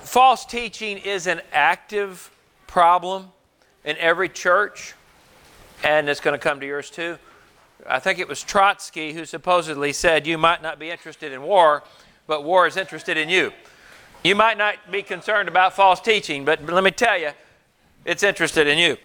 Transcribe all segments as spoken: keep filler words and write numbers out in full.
False teaching is an active problem in every church, and it's going to come to yours too. I think it was Trotsky who supposedly said, you might not be interested in war, but war is interested in you. You might not be concerned about false teaching, but let me tell you, it's interested in you.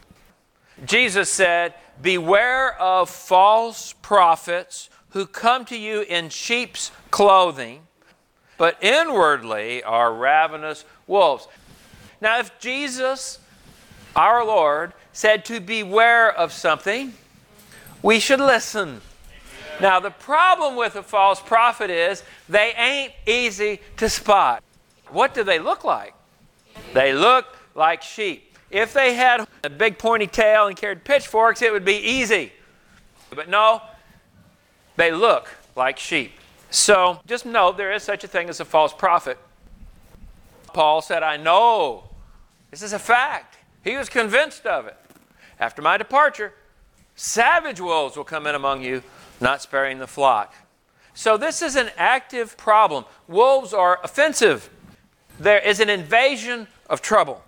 Jesus said, beware of false prophets who come to you in sheep's clothing, but inwardly are ravenous wolves. Now, if Jesus, our Lord, said to beware of something, we should listen. Now, the problem with a false prophet is they ain't easy to spot. What do they look like? They look like sheep. If they had a big pointy tail and carried pitchforks, it would be easy. But no, they look like sheep. So just know there is such a thing as a false prophet. Paul said, I know. This is a fact. He was convinced of it. After my departure, savage wolves will come in among you, not sparing the flock. So this is an active problem. Wolves are offensive. There is an invasion of trouble.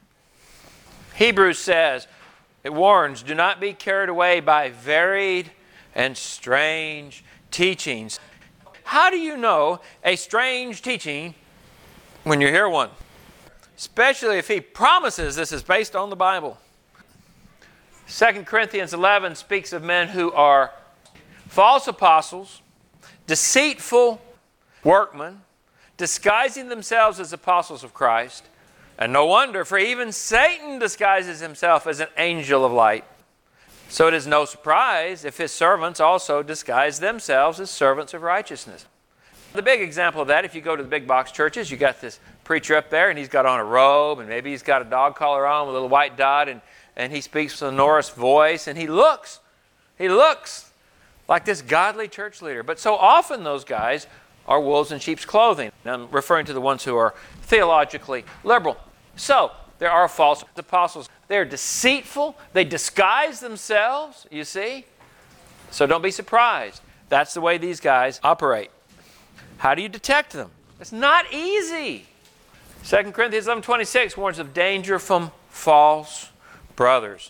Hebrews says, it warns, do not be carried away by varied and strange teachings. How do you know a strange teaching when you hear one? Especially if he promises this is based on the Bible. Second Corinthians eleven speaks of men who are false apostles, deceitful workmen, disguising themselves as apostles of Christ. And no wonder, for even Satan disguises himself as an angel of light. So it is no surprise if his servants also disguise themselves as servants of righteousness. The big example of that, if you go to the big box churches, you got this preacher up there and he's got on a robe and maybe he's got a dog collar on with a little white dot and, and he speaks with a sonorous voice and he looks, he looks like this godly church leader. But so often those guys are wolves in sheep's clothing. Now, I'm referring to the ones who are theologically liberal. So, there are false apostles. They're deceitful. They disguise themselves, you see. So don't be surprised. That's the way these guys operate. How do you detect them? It's not easy. Second Corinthians eleven twenty-six warns of danger from false brothers.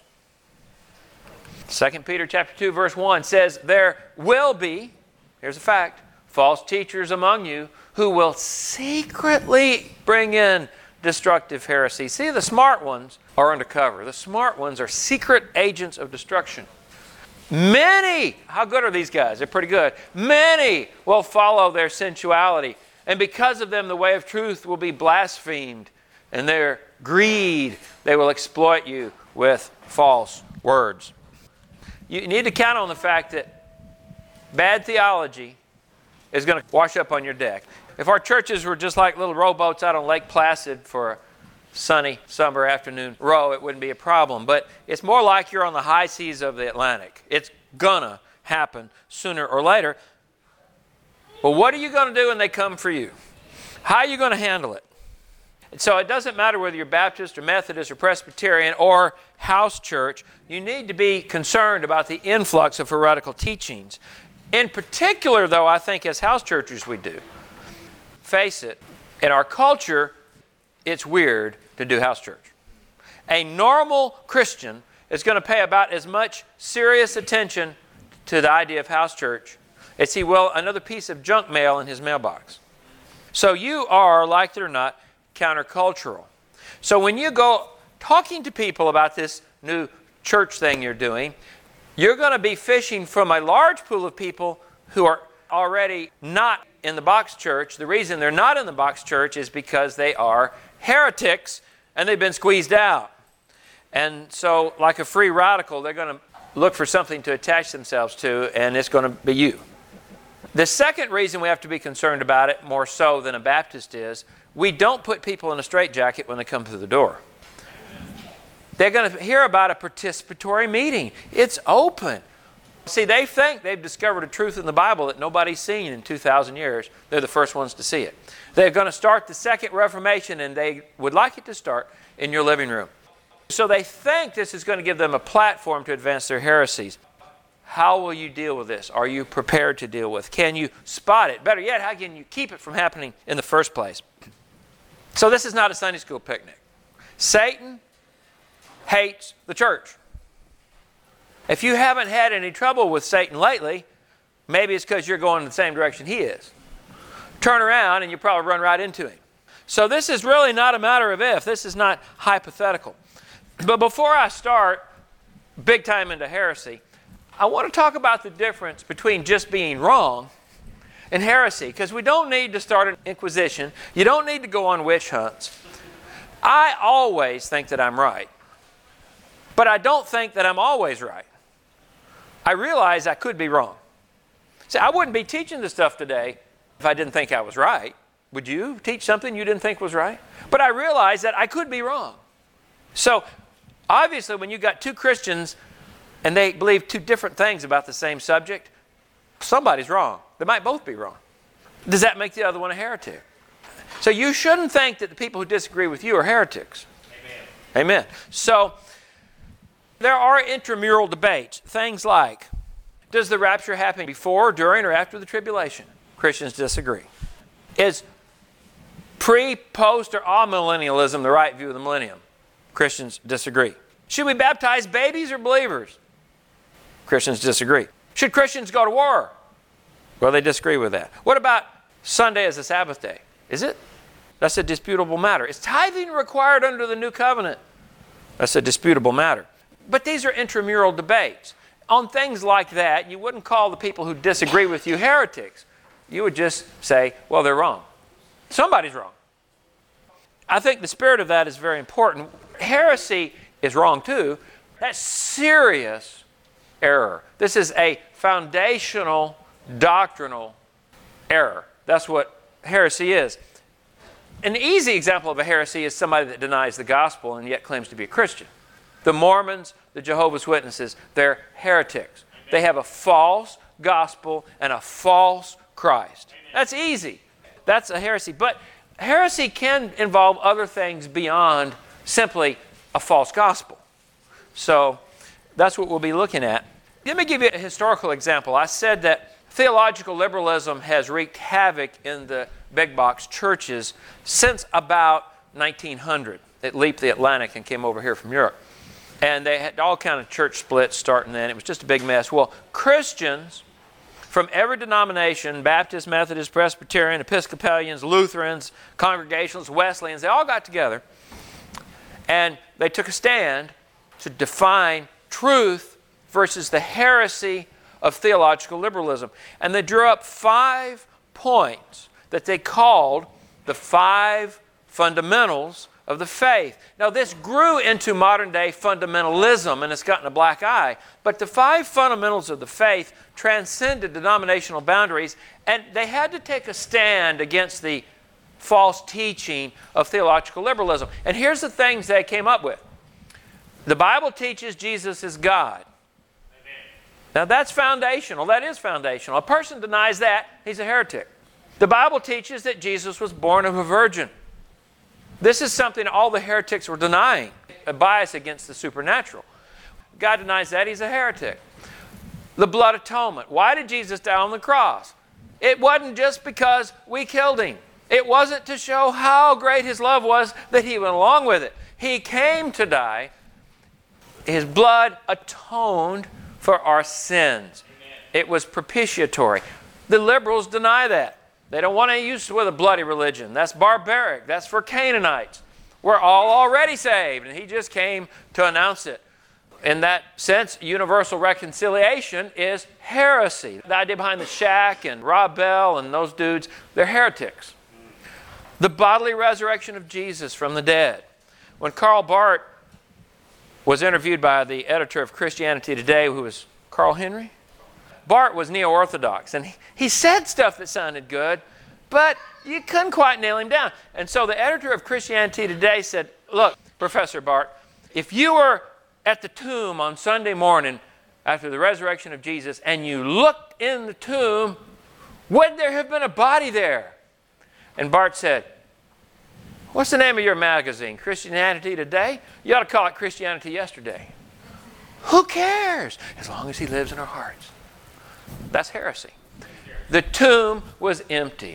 Second Peter chapter two verse one says, there will be, here's a fact, false teachers among you who will secretly bring in destructive heresy. See, the smart ones are undercover. The smart ones are secret agents of destruction. Many, how good are these guys? They're pretty good. Many will follow their sensuality. And because of them, the way of truth will be blasphemed. And their greed, they will exploit you with false words. You need to count on the fact that bad theology is going to wash up on your deck. If our churches were just like little rowboats out on Lake Placid for a sunny summer afternoon row, it wouldn't be a problem. But it's more like you're on the high seas of the Atlantic. It's gonna happen sooner or later. Well, what are you going to do when they come for you? How are you going to handle it? And so it doesn't matter whether you're Baptist or Methodist or Presbyterian or house church. You need to be concerned about the influx of heretical teachings. In particular, though, I think as house churches we do. Face it, in our culture, it's weird to do house church. A normal Christian is going to pay about as much serious attention to the idea of house church as he will another piece of junk mail in his mailbox. So you are, like it or not, countercultural. So when you go talking to people about this new church thing you're doing, you're going to be fishing from a large pool of people who are already not in the box church. The reason they're not in the box church is because they are heretics and they've been squeezed out. And so, like a free radical, they're going to look for something to attach themselves to, and it's going to be you. The second reason we have to be concerned about it, more so than a Baptist is, we don't put people in a straitjacket when they come through the door. They're going to hear about a participatory meeting. It's open. See, they think they've discovered a truth in the Bible that nobody's seen in two thousand years. They're the first ones to see it. They're going to start the Second Reformation, and they would like it to start in your living room. So they think this is going to give them a platform to advance their heresies. How will you deal with this? Are you prepared to deal with it? Can you spot it? Better yet, how can you keep it from happening in the first place? So this is not a Sunday school picnic. Satan hates the church. If you haven't had any trouble with Satan lately, maybe it's because you're going in the same direction he is. Turn around and you probably run right into him. So this is really not a matter of if. This is not hypothetical. But before I start big time into heresy, I want to talk about the difference between just being wrong and heresy, because we don't need to start an inquisition. You don't need to go on witch hunts. I always think that I'm right, but I don't think that I'm always right. I realize I could be wrong. See, I wouldn't be teaching this stuff today if I didn't think I was right. Would you teach something you didn't think was right? But I realize that I could be wrong. So, obviously, when you got two Christians and they believe two different things about the same subject, somebody's wrong. They might both be wrong. Does that make the other one a heretic? So you shouldn't think that the people who disagree with you are heretics. Amen. Amen. So, there are intramural debates. Things like, does the rapture happen before, during, or after the tribulation? Christians disagree. Is pre, post, or amillennialism the right view of the millennium? Christians disagree. Should we baptize babies or believers? Christians disagree. Should Christians go to war? Well, they disagree with that. What about Sunday as a Sabbath day? Is it? That's a disputable matter. Is tithing required under the new covenant? That's a disputable matter. But these are intramural debates. On things like that, you wouldn't call the people who disagree with you heretics. You would just say, well, they're wrong. Somebody's wrong. I think the spirit of that is very important. Heresy is wrong too. That's serious error. This is a foundational doctrinal error. That's what heresy is. An easy example of a heresy is somebody that denies the gospel and yet claims to be a Christian. The Mormons, the Jehovah's Witnesses, they're heretics. Amen. They have a false gospel and a false Christ. Amen. That's easy. That's a heresy. But heresy can involve other things beyond simply a false gospel. So that's what we'll be looking at. Let me give you a historical example. I said that theological liberalism has wreaked havoc in the big box churches since about nineteen hundred. It leaped the Atlantic and came over here from Europe. And they had all kind of church splits starting then. It was just a big mess. Well, Christians from every denomination, Baptist, Methodist, Presbyterian, Episcopalians, Lutherans, Congregationalists, Wesleyans, they all got together and they took a stand to define truth versus the heresy of theological liberalism. And they drew up five points that they called the five fundamentals of the faith. Now, this grew into modern-day fundamentalism, and it's gotten a black eye. But the five fundamentals of the faith transcended denominational boundaries, and they had to take a stand against the false teaching of theological liberalism. And here's the things they came up with. The Bible teaches Jesus is God. Amen. Now, that's foundational. That is foundational. A person denies that, he's a heretic. The Bible teaches that Jesus was born of a virgin. This is something all the heretics were denying, a bias against the supernatural. God denies that, he's a heretic. The blood atonement. Why did Jesus die on the cross? It wasn't just because we killed him. It wasn't to show how great his love was that he went along with it. He came to die. His blood atoned for our sins. Amen. It was propitiatory. The liberals deny that. They don't want to use with a bloody religion. That's barbaric. That's for Canaanites. We're all already saved, and he just came to announce it. In that sense, universal reconciliation is heresy. The idea behind the Shack and Rob Bell and those dudes, they're heretics. The bodily resurrection of Jesus from the dead. When Karl Barth was interviewed by the editor of Christianity Today, who was Carl Henry, Barth was neo-orthodox, and he, he said stuff that sounded good, but you couldn't quite nail him down. And so the editor of Christianity Today said, look, Professor Barth, if you were at the tomb on Sunday morning after the resurrection of Jesus and you looked in the tomb, would there have been a body there? And Barth said, what's the name of your magazine? Christianity Today? You ought to call it Christianity Yesterday. Who cares? As long as he lives in our hearts. That's heresy. The tomb was empty.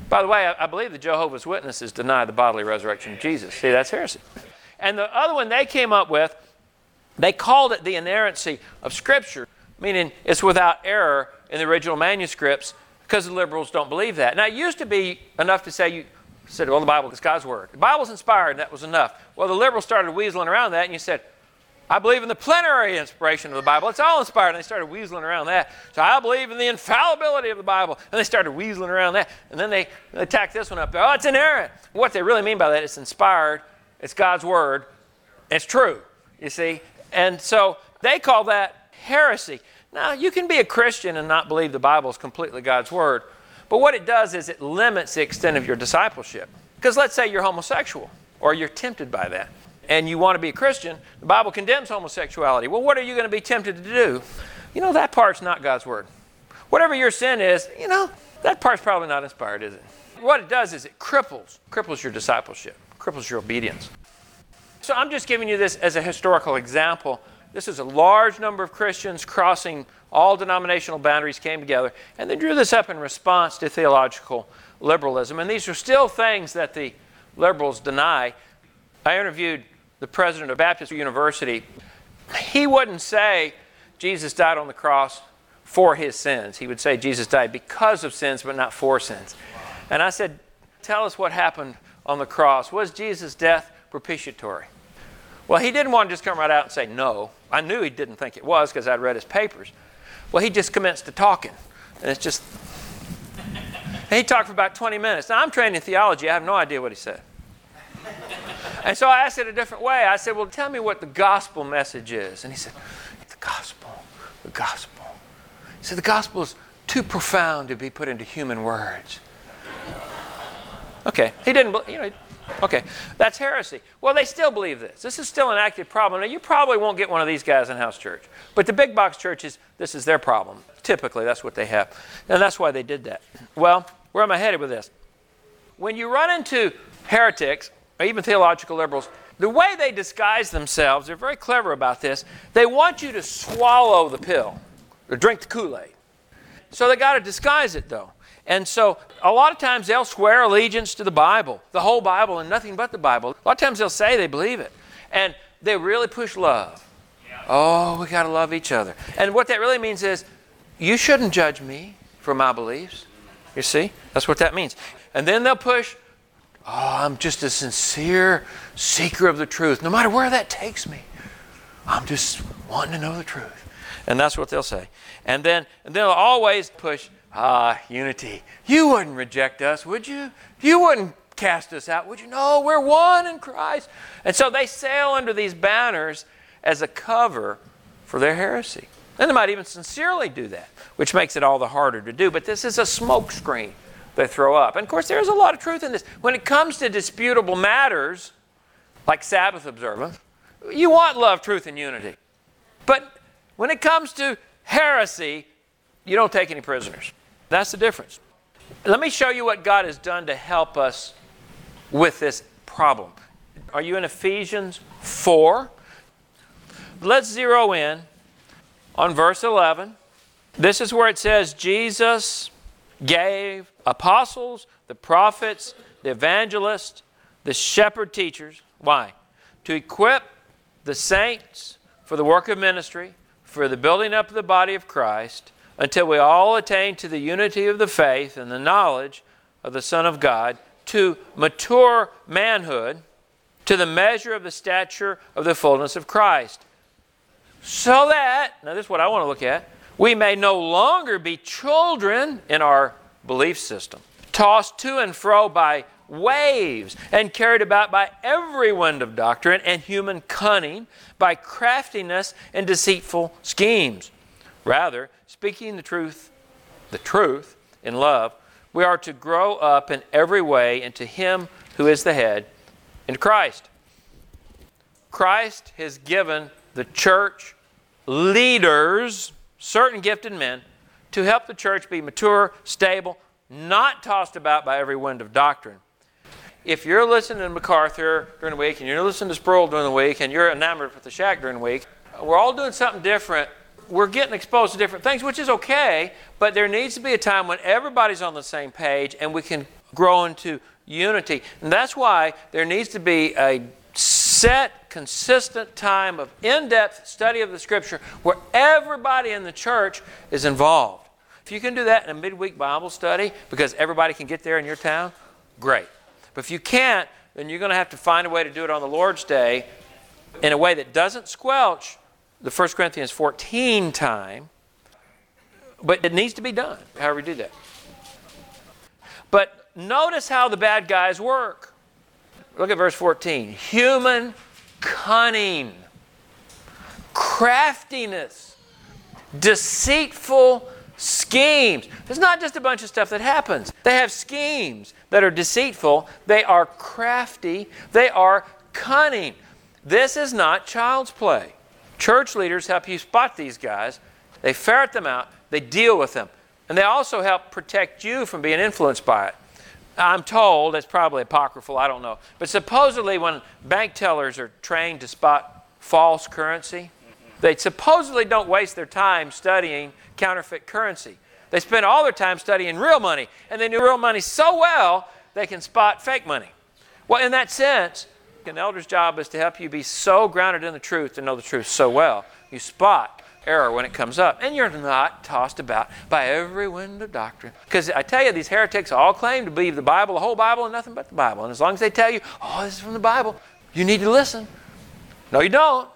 By the way, I, I believe the Jehovah's Witnesses deny the bodily resurrection of Jesus. See, that's heresy. And the other one they came up with, they called it the inerrancy of Scripture, meaning it's without error in the original manuscripts, because the liberals don't believe that. Now, it used to be enough to say, you said, well, the Bible is God's Word. The Bible's inspired, and that was enough. Well, the liberals started weaseling around that, and you said, I believe in the plenary inspiration of the Bible. It's all inspired. And they started weaseling around that. So I believe in the infallibility of the Bible. And they started weaseling around that. And then they, they tacked this one up there. Oh, it's inerrant. What they really mean by that, it's inspired. It's God's Word. It's true, you see. And so they call that heresy. Now, you can be a Christian and not believe the Bible is completely God's Word. But what it does is it limits the extent of your discipleship. Because let's say you're homosexual or you're tempted by that. And you want to be a Christian, the Bible condemns homosexuality. Well, what are you going to be tempted to do? You know, that part's not God's Word. Whatever your sin is, you know, that part's probably not inspired, is it? What it does is it cripples, cripples your discipleship, cripples your obedience. So I'm just giving you this as a historical example. This is a large number of Christians crossing all denominational boundaries came together, and they drew this up in response to theological liberalism. And these are still things that the liberals deny. I interviewed the president of Baptist University. He wouldn't say Jesus died on the cross for his sins. He would say Jesus died because of sins, but not for sins. And I said, tell us what happened on the cross. Was Jesus' death propitiatory? Well, he didn't want to just come right out and say no. I knew he didn't think it was because I'd read his papers. Well, he just commenced to talking. And it's just... And he talked for about twenty minutes. Now, I'm trained in theology. I have no idea what he said. And so I asked it a different way. I said, well, tell me what the gospel message is. And he said, the gospel, the gospel. He said, the gospel is too profound to be put into human words. Okay, he didn't, you know, okay, that's heresy. Well, they still believe this. This is still an active problem. Now, you probably won't get one of these guys in house church. But the big box churches, this is their problem. Typically, that's what they have. And that's why they did that. Well, where am I headed with this? When you run into heretics, or even theological liberals, the way they disguise themselves, they're very clever about this, they want you to swallow the pill or drink the Kool-Aid. So they got to disguise it, though. And so a lot of times they'll swear allegiance to the Bible, the whole Bible and nothing but the Bible. A lot of times they'll say they believe it. And they really push love. Oh, we got to love each other. And what that really means is, you shouldn't judge me for my beliefs. You see? That's what that means. And then they'll push, oh, I'm just a sincere seeker of the truth. No matter where that takes me, I'm just wanting to know the truth. And that's what they'll say. And then and they'll always push, ah, unity. You wouldn't reject us, would you? You wouldn't cast us out, would you? No, we're one in Christ. And so they sail under these banners as a cover for their heresy. And they might even sincerely do that, which makes it all the harder to do. But this is a smokescreen they throw up. And of course, there's a lot of truth in this. When it comes to disputable matters, like Sabbath observance, you want love, truth, and unity. But when it comes to heresy, you don't take any prisoners. That's the difference. Let me show you what God has done to help us with this problem. Are you in Ephesians four? Let's zero in on verse eleven. This is where it says, Jesus gave apostles, the prophets, the evangelists, the shepherd teachers. Why? To equip the saints for the work of ministry, for the building up of the body of Christ, until we all attain to the unity of the faith and the knowledge of the Son of God, to mature manhood, to the measure of the stature of the fullness of Christ. So that, now this is what I want to look at, we may no longer be children in our belief system, tossed to and fro by waves and carried about by every wind of doctrine and human cunning, by craftiness and deceitful schemes. Rather, speaking the truth, the truth in love, we are to grow up in every way into Him who is the head, into Christ. Christ has given the church leaders, certain gifted men, to help the church be mature, stable, not tossed about by every wind of doctrine. If you're listening to MacArthur during the week, and you're listening to Sproul during the week, and you're enamored with the Shack during the week, we're all doing something different. We're getting exposed to different things, which is okay, but there needs to be a time when everybody's on the same page and we can grow into unity. And that's why there needs to be a set, consistent time of in-depth study of the Scripture where everybody in the church is involved. If you can do that in a midweek Bible study because everybody can get there in your town, great. But if you can't, then you're going to have to find a way to do it on the Lord's Day in a way that doesn't squelch the First Corinthians fourteen time, but it needs to be done, however you do that. But notice how the bad guys work. Look at verse fourteen. Human cunning, craftiness, deceitful schemes. It's not just a bunch of stuff that happens. They have schemes that are deceitful. They are crafty. They are cunning. This is not child's play. Church leaders help you spot these guys. They ferret them out. They deal with them. And they also help protect you from being influenced by it. I'm told, it's probably apocryphal, I don't know. But supposedly when bank tellers are trained to spot false currency, they supposedly don't waste their time studying counterfeit currency. They spend all their time studying real money. And they know real money so well, they can spot fake money. Well, in that sense, an elder's job is to help you be so grounded in the truth to know the truth so well. You spot error when it comes up. And you're not tossed about by every wind of doctrine. Because I tell you, these heretics all claim to believe the Bible, the whole Bible, and nothing but the Bible. And as long as they tell you, oh, this is from the Bible, you need to listen. No, you don't.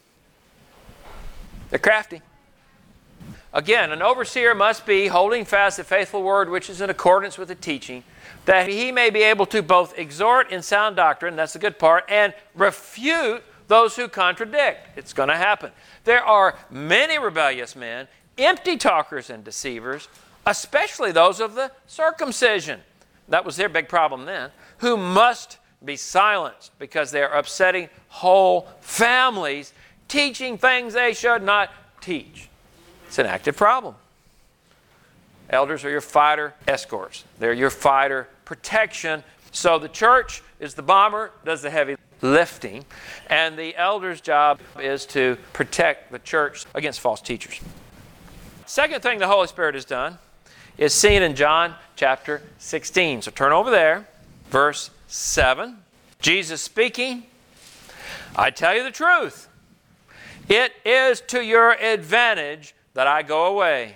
They're crafty. Again, an overseer must be holding fast the faithful word which is in accordance with the teaching, that he may be able to both exhort in sound doctrine, that's the good part, and refute those who contradict. It's going to happen. There are many rebellious men, empty talkers and deceivers, especially those of the circumcision. That was their big problem then, who must be silenced because they are upsetting whole families, teaching things they should not teach. It's an active problem. Elders are your fighter escorts. They're your fighter protection. So the church is the bomber, does the heavy lifting, and the elder's job is to protect the church against false teachers. Second thing the Holy Spirit has done is seen in John chapter sixteen. So turn over there, verse seven. Jesus speaking, I tell you the truth. It is to your advantage that I go away.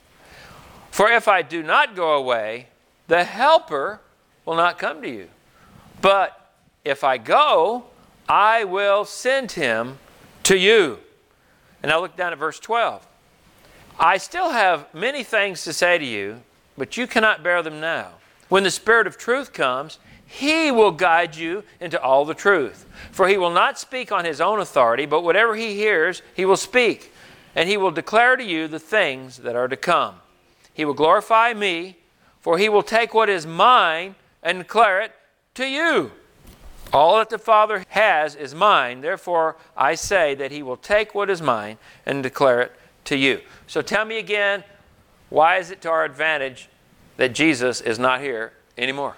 For if I do not go away, the Helper will not come to you. But if I go, I will send him to you. And now look down at verse twelve. I still have many things to say to you, but you cannot bear them now. When the Spirit of truth comes, he will guide you into all the truth. For he will not speak on his own authority, but whatever he hears, he will speak. And he will declare to you the things that are to come. He will glorify me, for he will take what is mine and declare it to you. All that the Father has is mine. Therefore, I say that he will take what is mine and declare it to you. So tell me again, why is it to our advantage that Jesus is not here anymore?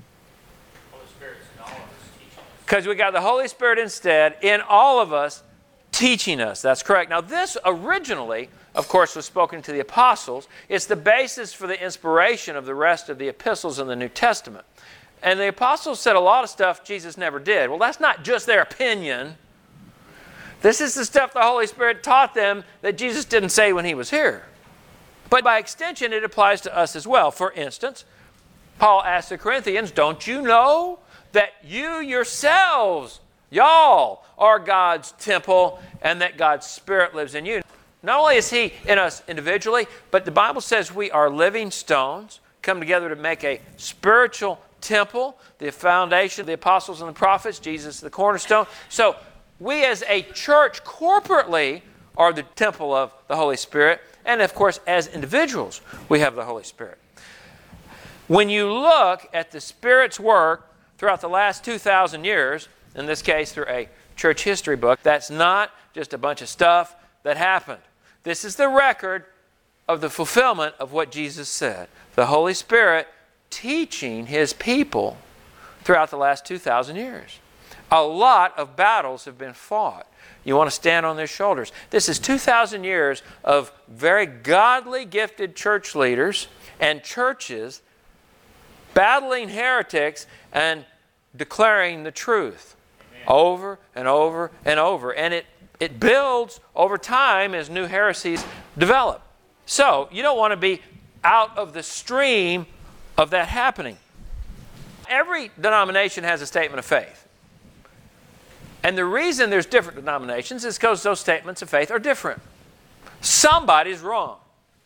Because we got the Holy Spirit instead in all of us teaching us. That's correct. Now this originally, of course, was spoken to the apostles. It's the basis for the inspiration of the rest of the epistles in the New Testament. And the apostles said a lot of stuff Jesus never did. Well, that's not just their opinion. This is the stuff the Holy Spirit taught them that Jesus didn't say when he was here. But by extension, it applies to us as well. For instance, Paul asked the Corinthians, don't you know that you yourselves, y'all, are God's temple and that God's Spirit lives in you? Not only is he in us individually, but the Bible says we are living stones, come together to make a spiritual temple, the foundation of the apostles and the prophets, Jesus the cornerstone. So we as a church corporately are the temple of the Holy Spirit. And of course, as individuals, we have the Holy Spirit. When you look at the Spirit's work throughout the last two thousand years, in this case through a church history book, that's not just a bunch of stuff that happened. This is the record of the fulfillment of what Jesus said. The Holy Spirit teaching his people throughout the last two thousand years. A lot of battles have been fought. You want to stand on their shoulders. This is two thousand years of very godly, gifted church leaders and churches battling heretics and declaring the truth. Amen. Over and over and over. And it, it builds over time as new heresies develop. So you don't want to be out of the stream of that happening. Every denomination has a statement of faith. And the reason there's different denominations is because those statements of faith are different. Somebody's wrong.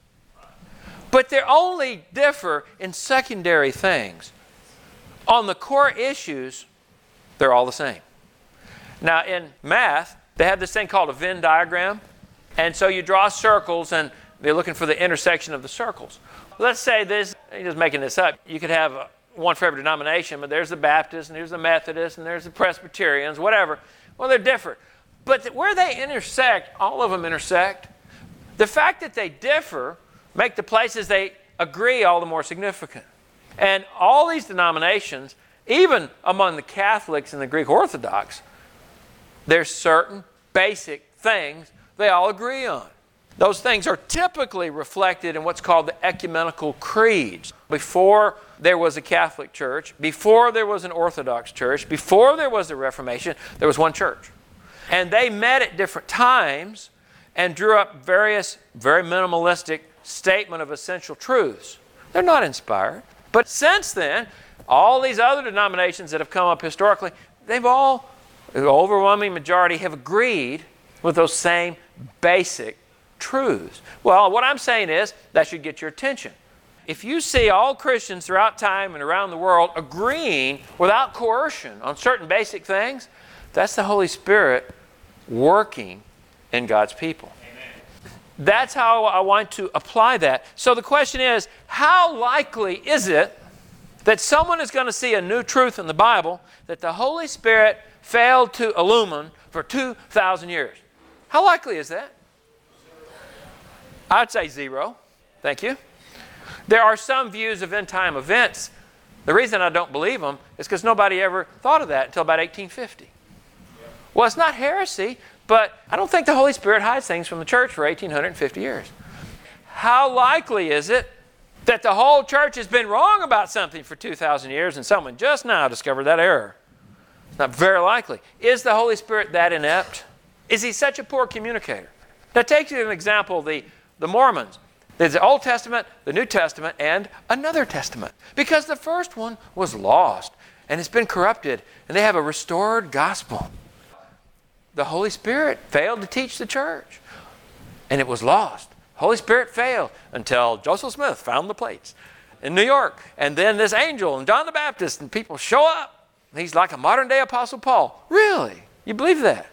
But they only differ in secondary things. On the core issues, they're all the same. Now in math, they have this thing called a Venn diagram. And so you draw circles and they're looking for the intersection of the circles. Let's say this, I'm just making this up, you could have a, one for every denomination, but there's the Baptists, and there's the Methodists, and there's the Presbyterians, whatever. Well, they're different. But th- where they intersect, all of them intersect. The fact that they differ make the places they agree all the more significant. And all these denominations, even among the Catholics and the Greek Orthodox, there's certain basic things they all agree on. Those things are typically reflected in what's called the ecumenical creeds. Before there was a Catholic Church, before there was an Orthodox Church, before there was the Reformation, there was one church. And they met at different times and drew up various, very minimalistic statement of essential truths. They're not inspired. But since then, all these other denominations that have come up historically, they've all, the overwhelming majority, have agreed with those same basic truths. Well, what I'm saying is that should get your attention. If you see all Christians throughout time and around the world agreeing without coercion on certain basic things, that's the Holy Spirit working in God's people. Amen. That's how I want to apply that. So the question is, how likely is it that someone is going to see a new truth in the Bible that the Holy Spirit failed to illumine for two thousand years? How likely is that? I'd say zero. Thank you. There are some views of end-time events. The reason I don't believe them is because nobody ever thought of that until about eighteen fifty. Well, it's not heresy, but I don't think the Holy Spirit hides things from the church for eighteen fifty years. How likely is it that the whole church has been wrong about something for two thousand years and someone just now discovered that error? It's not very likely. Is the Holy Spirit that inept? Is he such a poor communicator? Now take you an example, the, the Mormons. There's the Old Testament, the New Testament, and another testament. Because the first one was lost and it's been corrupted and they have a restored gospel. The Holy Spirit failed to teach the church and it was lost. Holy Spirit failed until Joseph Smith found the plates in New York. And then this angel and John the Baptist and people show up. He's like a modern day Apostle Paul. Really? You believe that?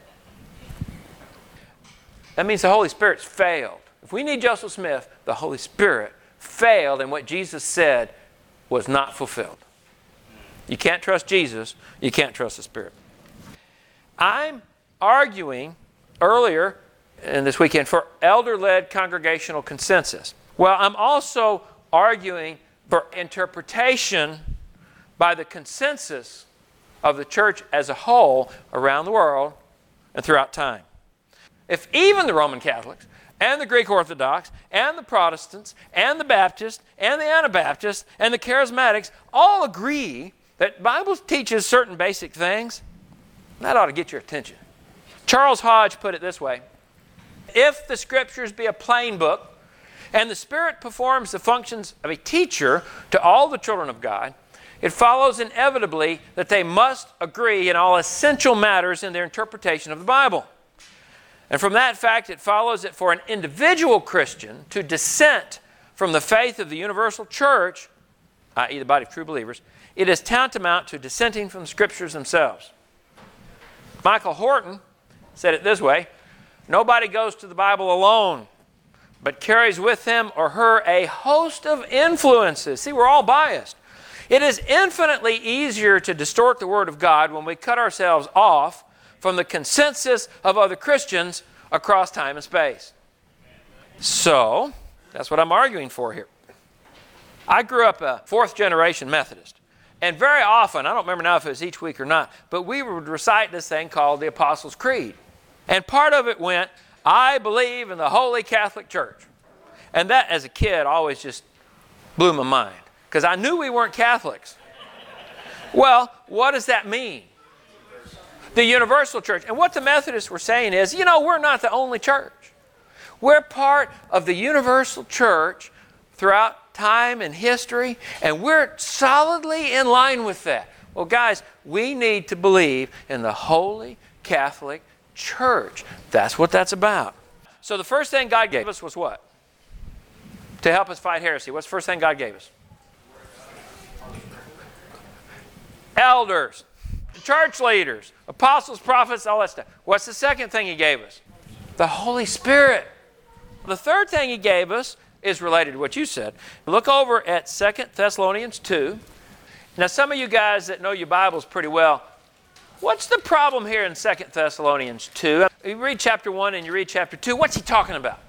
That means the Holy Spirit's failed. If we need Joseph Smith, the Holy Spirit failed and what Jesus said was not fulfilled. You can't trust Jesus. You can't trust the Spirit. I'm arguing earlier in this weekend for elder-led congregational consensus. Well, I'm also arguing for interpretation by the consensus of the church as a whole around the world and throughout time. If even the Roman Catholics and the Greek Orthodox and the Protestants and the Baptists and the Anabaptists and the Charismatics all agree that the Bible teaches certain basic things, that ought to get your attention. Charles Hodge put it this way: if the Scriptures be a plain book and the Spirit performs the functions of a teacher to all the children of God, it follows inevitably that they must agree in all essential matters in their interpretation of the Bible. And from that fact, it follows that for an individual Christian to dissent from the faith of the universal church, that is the body of true believers, it is tantamount to dissenting from the Scriptures themselves. Michael Horton said it this way: nobody goes to the Bible alone, but carries with him or her a host of influences. See, we're all biased. It is infinitely easier to distort the Word of God when we cut ourselves off from the consensus of other Christians across time and space. So, that's what I'm arguing for here. I grew up a fourth generation Methodist. And very often, I don't remember now if it was each week or not, but we would recite this thing called the Apostles' Creed. And part of it went, I believe in the Holy Catholic Church. And that, as a kid, always just blew my mind. because I knew we weren't Catholics. Well, what does that mean? The universal church. And what the Methodists were saying is, you know, we're not the only church. We're part of the universal church throughout time and history, and we're solidly in line with that. Well, guys, we need to believe in the Holy Catholic Church. That's what that's about. So the first thing God gave us was what? To help us fight heresy. What's the first thing God gave us? Elders, church leaders, apostles, prophets, all that stuff. What's the second thing He gave us? The Holy Spirit. The third thing He gave us is related to what you said. Look over at Second Thessalonians two. Now, some of you guys that know your Bibles pretty well, what's the problem here in Second Thessalonians two? You read chapter one and you read chapter two. What's he talking about?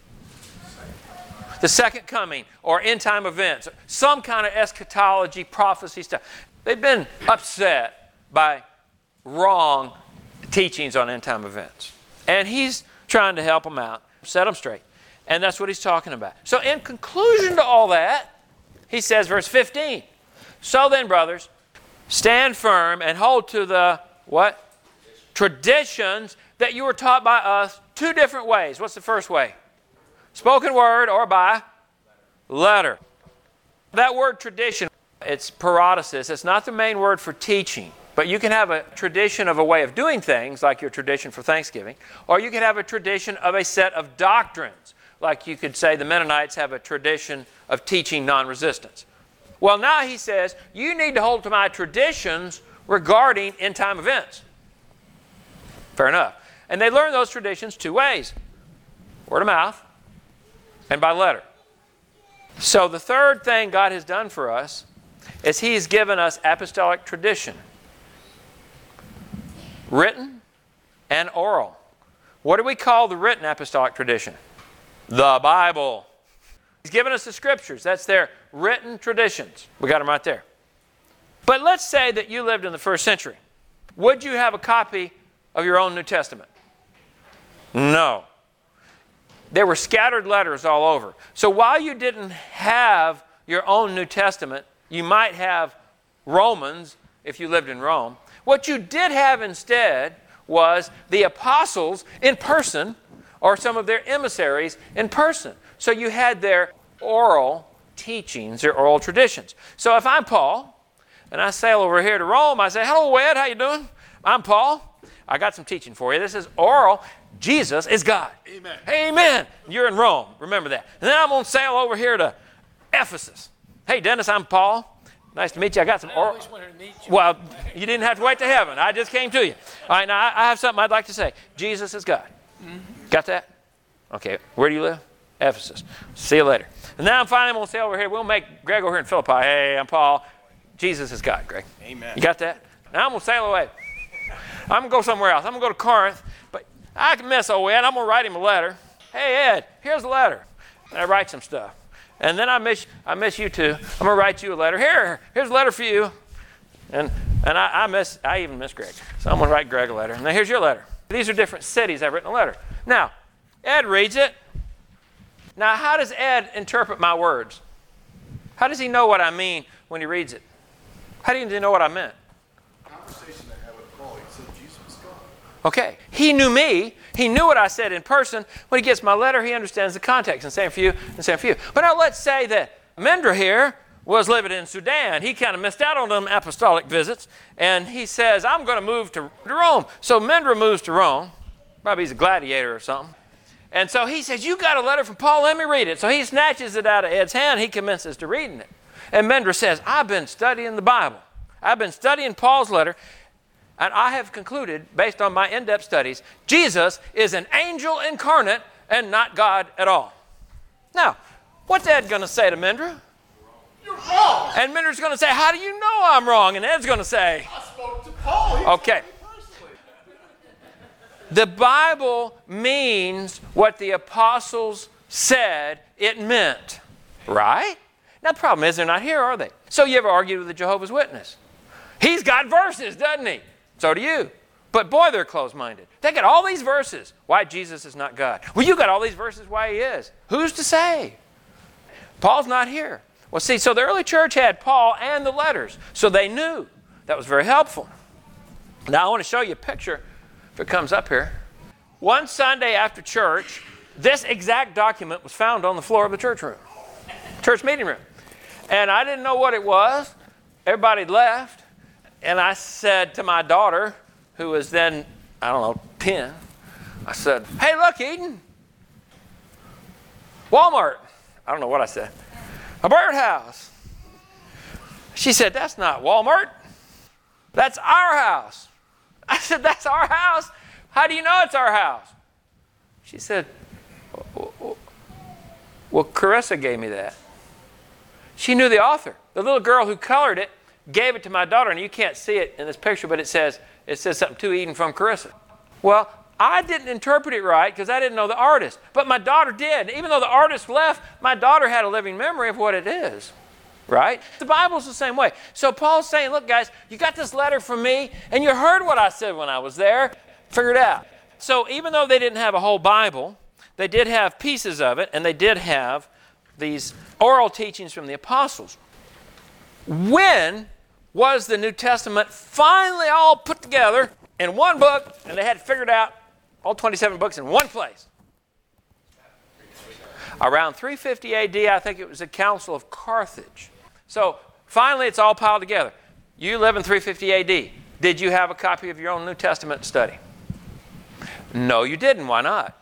The second coming or end time events. Some kind of eschatology, prophecy stuff. They've been upset by wrong teachings on end time events. And he's trying to help them out, set them straight. And that's what he's talking about. So in conclusion to all that, he says, verse fifteen, so then, brothers, stand firm and hold to the, what? Traditions that you were taught by us two different ways. What's the first way? Spoken word or by letter. That word tradition, it's parodosis. It's not the main word for teaching. But you can have a tradition of a way of doing things, like your tradition for Thanksgiving, or you can have a tradition of a set of doctrines, like you could say the Mennonites have a tradition of teaching non-resistance. Well, now he says, you need to hold to my traditions regarding end-time events. Fair enough. And they learn those traditions two ways. Word of mouth and by letter. So the third thing God has done for us is He's given us apostolic tradition. Written and oral. What do we call the written apostolic tradition? The Bible. He's given us the Scriptures. That's their written traditions. We got them right there. But let's say that you lived in the first century. Would you have a copy of your own New Testament? No. There were scattered letters all over. So while you didn't have your own New Testament, you might have Romans if you lived in Rome. What you did have instead was the apostles in person or some of their emissaries in person. So you had their oral teachings, their oral traditions. So if I'm Paul and I sail over here to Rome, I say, hello, Ed, how you doing? I'm Paul. I got some teaching for you. This is oral. Jesus is God. Amen. Amen. You're in Rome. Remember that. And then I'm going to sail over here to Ephesus. Hey, Dennis, I'm Paul. Nice to meet you. I got some I oral. always wanted to meet you. Well, you didn't have to wait to heaven. I just came to you. All right, now I have something I'd like to say. Jesus is God. Mm-hmm. Got that? Okay. Where do you live? Ephesus. See you later. And now I'm finally going to sail over here. We'll make Greg over here in Philippi. Hey, I'm Paul. Jesus is God, Greg. Amen. You got that? Now I'm going to sail away. I'm going to go somewhere else. I'm going to go to Corinth. But I can miss old Ed. I'm going to write him a letter. Hey, Ed, here's a letter. And I write some stuff. And then I miss I miss you too. I'm going to write you a letter. Here, here's a letter for you. And and I, I miss I even miss Greg. So I'm going to write Greg a letter. And now here's your letter. These are different cities I've written a letter. Now, Ed reads it. Now, how does Ed interpret my words? How does he know what I mean when he reads it? How do you know what I meant? Conversation I had with Paul, he said Jesus was God. Okay. He knew me. He knew what I said in person. When he gets my letter, he understands the context. And same for you, and same for you. But now let's say that Mendra here was living in Sudan. He kind of missed out on them apostolic visits. And he says, I'm going to move to Rome. So Mendra moves to Rome. Probably he's a gladiator or something. And so he says, you got a letter from Paul, let me read it. So he snatches it out of Ed's hand. He commences to reading it. And Mendra says, I've been studying the Bible. I've been studying Paul's letter. And I have concluded, based on my in-depth studies, Jesus is an angel incarnate and not God at all. Now, what's Ed going to say to Mendra? You're wrong. And Mendra's going to say, how do you know I'm wrong? And Ed's going to say, I spoke to Paul. He okay. told me personally. The Bible means what the apostles said it meant, right? Now, the problem is they're not here, are they? So you ever argued with a Jehovah's Witness? He's got verses, doesn't he? So do you. But boy, they're closed-minded. They got all these verses why Jesus is not God. Well, you got all these verses why he is. Who's to say? Paul's not here. Well, see, so the early church had Paul and the letters, so they knew. That was very helpful. Now, I want to show you a picture, if it comes up here. One Sunday after church, this exact document was found on the floor of the church room, church meeting room. And I didn't know what it was. Everybody had left. And I said to my daughter, who was then, I don't know, ten, I said, hey, look, Eden, Walmart. I don't know what I said. A birdhouse. She said, that's not Walmart. That's our house. I said, that's our house? How do you know it's our house? She said, well, Carissa gave me that. She knew the author. The little girl who colored it gave it to my daughter, and you can't see it in this picture, but it says, it says something to Eden from Carissa. Well, I didn't interpret it right because I didn't know the artist, but my daughter did. Even though the artist left, my daughter had a living memory of what it is, right? The Bible's the same way. So Paul's saying, look, guys, you got this letter from me, and you heard what I said when I was there. Figure it out. So even though they didn't have a whole Bible, they did have pieces of it, and they did have these oral teachings from the apostles. When was the New Testament finally all put together in one book, and they had figured out all twenty-seven books in one place? Around three fifty A D, I think it was the Council of Carthage. So finally, it's all piled together. You live in three fifty A D. Did you have a copy of your own New Testament study? No, you didn't. Why not?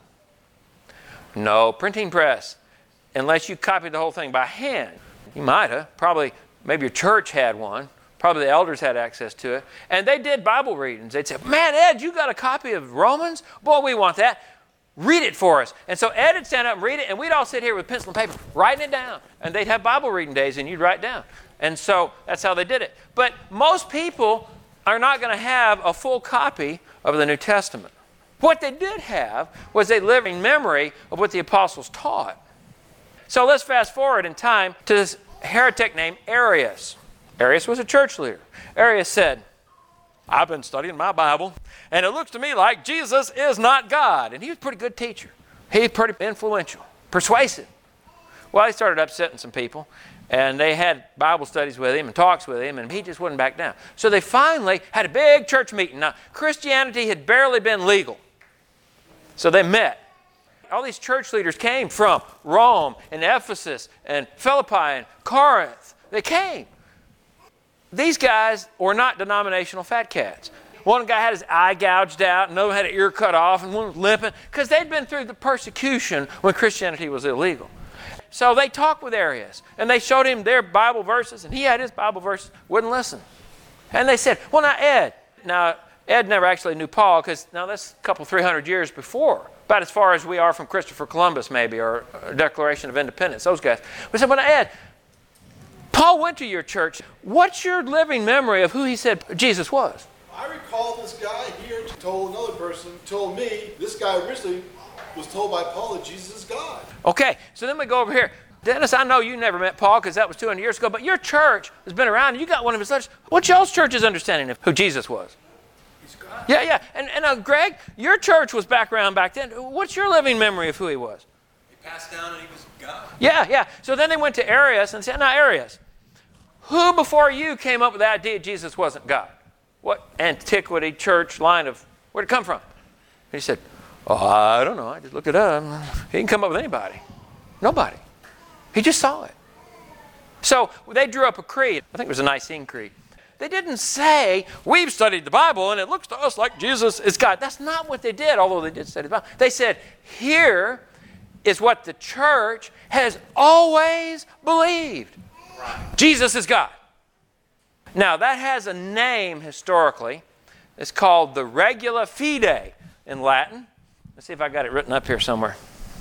No printing press. Unless you copied the whole thing by hand. You might have. Probably, maybe your church had one. Probably the elders had access to it. And they did Bible readings. They'd say, man, Ed, you got a copy of Romans? Boy, we want that. Read it for us. And so Ed would stand up and read it, and we'd all sit here with pencil and paper, writing it down. And they'd have Bible reading days, and you'd write down. And so that's how they did it. But most people are not going to have a full copy of the New Testament. What they did have was a living memory of what the apostles taught. So let's fast forward in time to this heretic named Arius. Arius was a church leader. Arius said, I've been studying my Bible, and it looks to me like Jesus is not God. And he was a pretty good teacher. He was pretty influential, persuasive. Well, he started upsetting some people, and they had Bible studies with him and talks with him, and he just wouldn't back down. So they finally had a big church meeting. Now, Christianity had barely been legal. So they met. All these church leaders came from Rome and Ephesus and Philippi and Corinth. They came. These guys were not denominational fat cats. One guy had his eye gouged out, another had an ear cut off, and one was limping, because they'd been through the persecution when Christianity was illegal. So they talked with Arius, and they showed him their Bible verses, and he had his Bible verses, wouldn't listen. And they said, well, now, Ed. Now, Ed never actually knew Paul, because now that's a couple, three hundred years before, about as far as we are from Christopher Columbus, maybe, or Declaration of Independence, those guys. We said, well, now, Ed, Paul went to your church. What's your living memory of who he said Jesus was? I recall this guy here told another person, told me, this guy originally was told by Paul that Jesus is God. Okay, so then we go over here. Dennis, I know you never met Paul because that was two hundred years ago, but your church has been around, and you got one of his letters. What's y'all's church's understanding of who Jesus was? He's God. Yeah, yeah. And, and uh, Greg, your church was back around back then. What's your living memory of who he was? He passed down and he was God. Yeah, yeah. So then they went to Arius and said, now, Arius, who before you came up with the idea Jesus wasn't God? What antiquity, church, line of, where'd it come from? And he said, oh, I don't know. I just looked it up. He didn't come up with anybody. Nobody. He just saw it. So they drew up a creed. I think it was a Nicene Creed. They didn't say, we've studied the Bible and it looks to us like Jesus is God. That's not what they did, although they did study the Bible. They said, here is what the church has always believed. Right. Jesus is God. Now, that has a name historically. It's called the Regula Fide in Latin. Let's see if I got it written up here somewhere.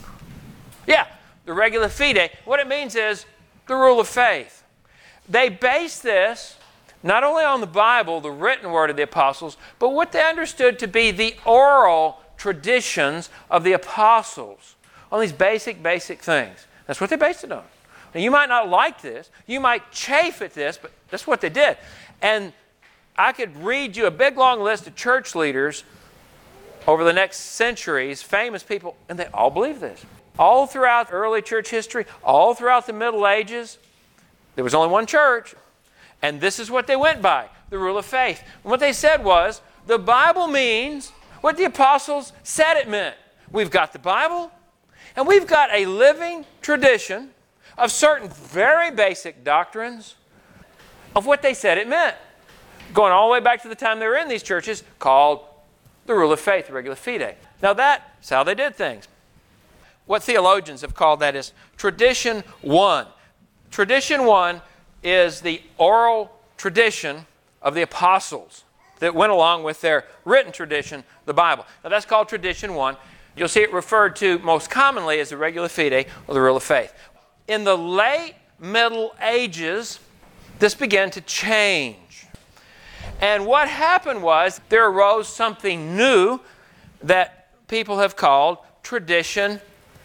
Yeah, the Regula Fide. What it means is the rule of faith. They base this not only on the Bible, the written word of the apostles, but what they understood to be the oral traditions of the apostles, on these basic, basic things. That's what they based it on. Now, you might not like this. You might chafe at this, but that's what they did. And I could read you a big, long list of church leaders over the next centuries, famous people, and they all believe this. All throughout early church history, all throughout the Middle Ages, There was only one church, and this is what they went by, the rule of faith. And what they said was, the Bible means what the apostles said it meant. We've got the Bible, and we've got a living tradition of certain very basic doctrines of what they said it meant. Going all the way back to the time they were in these churches, called the rule of faith, the regula fide. Now that's how they did things. What theologians have called that is tradition one. Tradition one is the oral tradition of the apostles that went along with their written tradition, the Bible. Now that's called tradition one. You'll see it referred to most commonly as the regula fide or the rule of faith. In the late Middle Ages, this began to change. And what happened was there arose something new that people have called tradition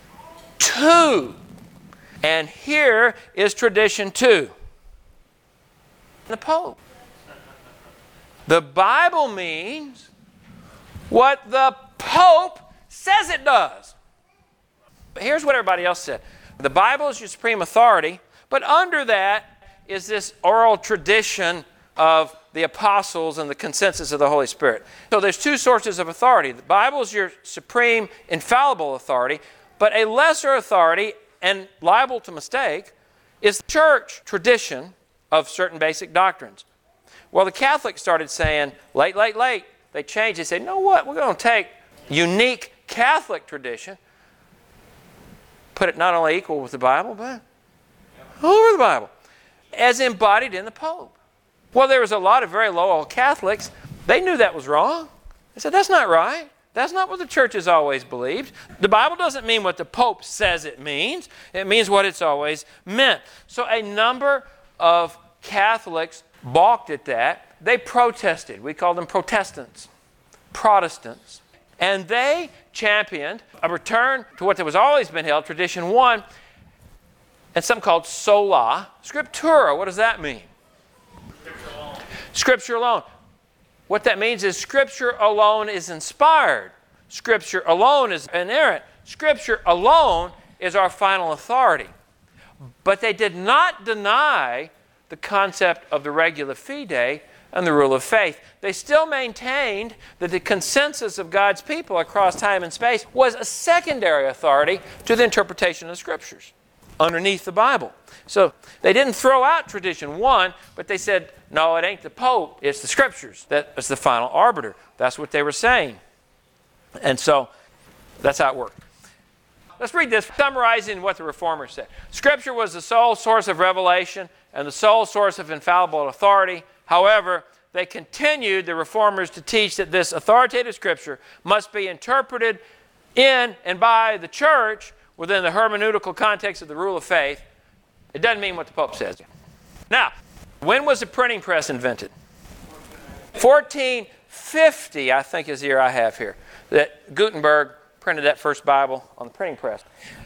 two. And here is tradition two. The Pope. The Bible means what the Pope says it does. But here's what everybody else said. The Bible is your supreme authority, but under that is this oral tradition of the apostles and the consensus of the Holy Spirit. So there's two sources of authority. The Bible is your supreme, infallible authority, but a lesser authority and liable to mistake is the church tradition of certain basic doctrines. Well, the Catholics started saying, late, late, late. They changed. They said, you know what? We're going to take unique Catholic tradition, put it not only equal with the Bible, but all over the Bible, as embodied in the Pope. Well, there was a lot of very loyal Catholics. They knew that was wrong. They said, that's not right. That's not what the church has always believed. The Bible doesn't mean what the Pope says it means. It means what it's always meant. So a number of Catholics balked at that. They protested. We call them Protestants, Protestants. And they championed a return to what has always been held, tradition one, and something called sola scriptura. What does that mean? Scripture alone. Scripture alone. What that means is Scripture alone is inspired. Scripture alone is inerrant. Scripture alone is our final authority. But they did not deny the concept of the regula fide and the rule of faith. They still maintained that the consensus of God's people across time and space was a secondary authority to the interpretation of the Scriptures underneath the Bible. So they didn't throw out tradition one, but they said, no, it ain't the Pope, it's the Scriptures that is the final arbiter. That's what they were saying. And so that's how it worked. Let's read this, summarizing what the Reformers said. Scripture was the sole source of revelation and the sole source of infallible authority. However, they continued, the Reformers, to teach that this authoritative Scripture must be interpreted in and by the church within the hermeneutical context of the rule of faith. It doesn't mean what the Pope says. Now, when was the printing press invented? fourteen fifty, I think, is the year I have here, that Gutenberg printed that first Bible on the printing press.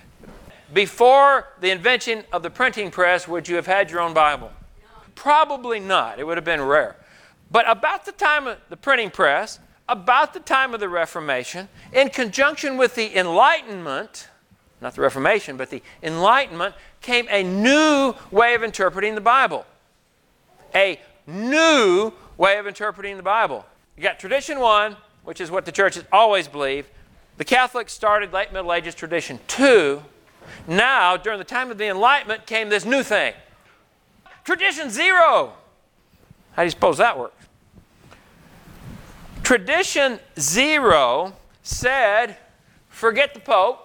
Before the invention of the printing press, would you have had your own Bible? Probably not. It would have been rare. But about the time of the printing press, about the time of the Reformation, in conjunction with the Enlightenment, not the Reformation, but the Enlightenment, came a new way of interpreting the Bible. A new way of interpreting the Bible. You got tradition one, which is what the church has always believed. The Catholics started late Middle Ages tradition two. Now, during the time of the Enlightenment, came this new thing. Tradition zero. How do you suppose that works? Tradition zero said, forget the Pope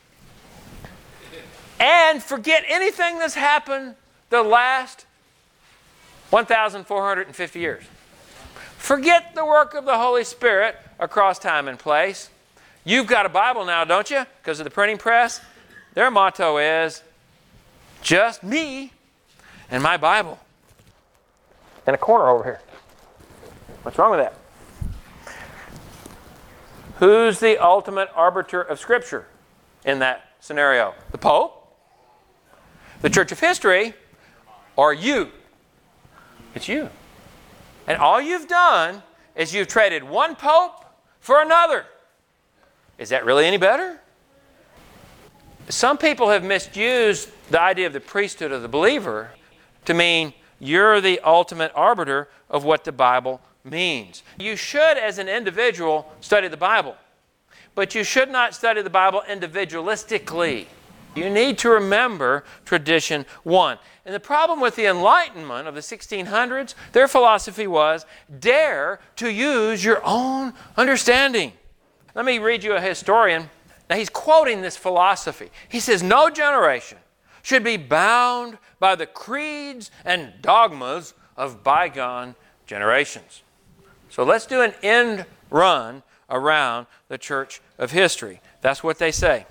and forget anything that's happened the last one thousand four hundred fifty years. Forget the work of the Holy Spirit across time and place. You've got a Bible now, don't you? Because of the printing press. Their motto is, just me and my Bible. In a corner over here. What's wrong with that? Who's the ultimate arbiter of Scripture in that scenario? The Pope? The Church of History? Or you? It's you. And all you've done is you've traded one Pope for another. Is that really any better? Some people have misused the idea of the priesthood of the believer. to mean you're the ultimate arbiter of what the Bible means. You should, as an individual, study the Bible. But you should not study the Bible individualistically. You need to remember tradition one. And the problem with the Enlightenment of the sixteen hundreds, their philosophy was, dare to use your own understanding. Let me read you a historian. Now he's quoting this philosophy. He says, no generation should be bound by the creeds and dogmas of bygone generations. So let's do an end run around the church of history. That's what they say.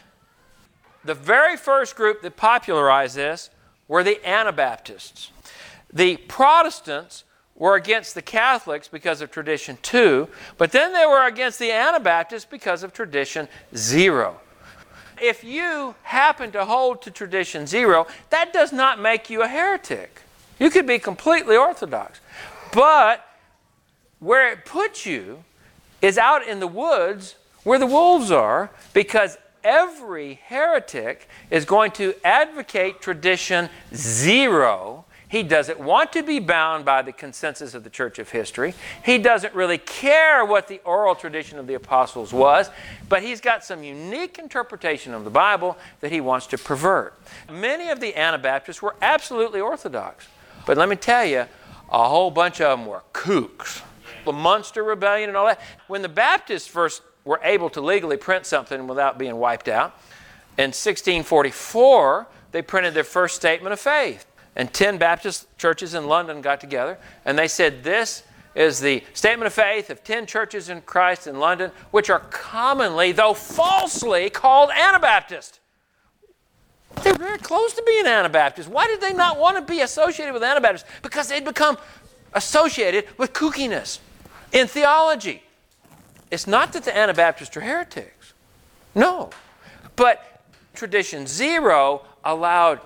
The very first group that popularized this were the Anabaptists. The Protestants were against the Catholics because of tradition two, but then they were against the Anabaptists because of tradition zero. If you happen to hold to tradition zero, that does not make you a heretic. You could be completely orthodox. But where it puts you is out in the woods where the wolves are, because every heretic is going to advocate tradition zero. He doesn't want to be bound by the consensus of the church of history. He doesn't really care what the oral tradition of the apostles was, but he's got some unique interpretation of the Bible that he wants to pervert. Many of the Anabaptists were absolutely orthodox, but let me tell you, a whole bunch of them were kooks. The Munster Rebellion and all that. When the Baptists first were able to legally print something without being wiped out, in sixteen forty-four, they printed their first statement of faith. And ten Baptist churches in London got together, and they said, this is the statement of faith of ten churches in Christ in London, which are commonly, though falsely, called Anabaptist. They were very close to being Anabaptist. Why did they not want to be associated with Anabaptists? Because they'd become associated with kookiness in theology. It's not that the Anabaptists are heretics. No. But tradition zero allowed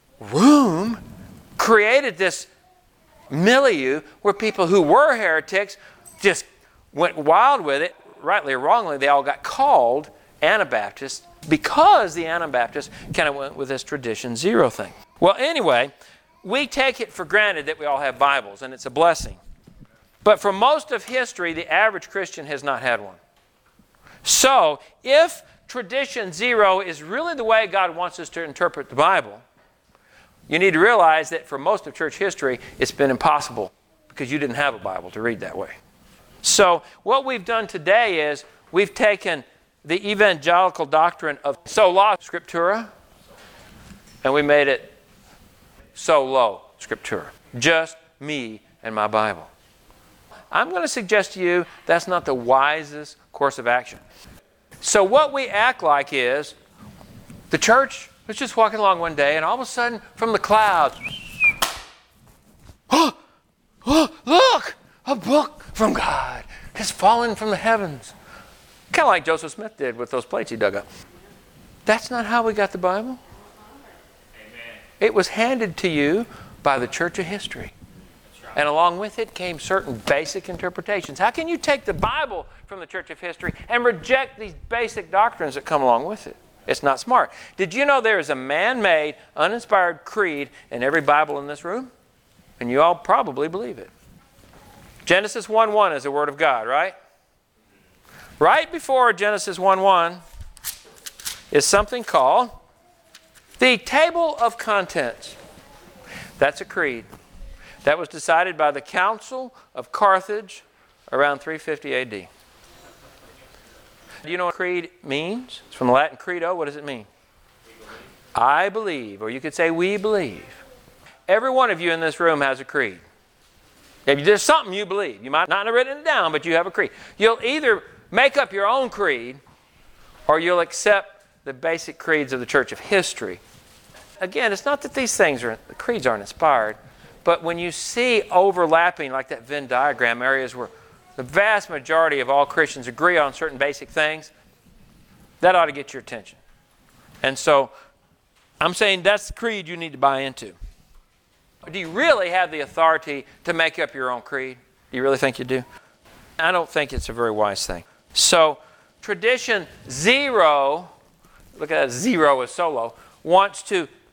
room, created this milieu where people who were heretics just went wild with it. Rightly or wrongly, they all got called Anabaptists because the Anabaptists kind of went with this tradition zero thing. Well, anyway, we take it for granted that we all have Bibles, and it's a blessing. But for most of history, the average Christian has not had one. So, if tradition zero is really the way God wants us to interpret the Bible, you need to realize that for most of church history, it's been impossible because you didn't have a Bible to read that way. So, what we've done today is we've taken the evangelical doctrine of sola scriptura, and we made it solo scriptura. Just me and my Bible. I'm going to suggest to you that's not the wisest course of action. So what we act like is the church was just walking along one day, and all of a sudden, from the clouds, oh, oh, look, a book from God has fallen from the heavens. Kind of like Joseph Smith did with those plates he dug up. That's not how we got the Bible. Amen. It was handed to you by the church of history. And along with it came certain basic interpretations. How can you take the Bible from the church of history and reject these basic doctrines that come along with it? It's not smart. Did you know there is a man-made, uninspired creed in every Bible in this room? And you all probably believe it. Genesis one one is the Word of God, right? Right before Genesis one one is something called the Table of Contents. That's a creed. That was decided by the Council of Carthage around three fifty A D. Do you know what creed means? It's from the Latin credo. What does it mean? I believe, or you could say we believe. Every one of you in this room has a creed. If there's something you believe, you might not have written it down, but you have a creed. You'll either make up your own creed, or you'll accept the basic creeds of the church of history. Again, it's not that these things are, the creeds aren't inspired, but when you see overlapping, like that Venn diagram, areas where the vast majority of all Christians agree on certain basic things, that ought to get your attention. And so, I'm saying that's the creed you need to buy into. Do you really have the authority to make up your own creed? Do you really think you do? I don't think it's a very wise thing. So, tradition zero, look at that, zero is solo, wants to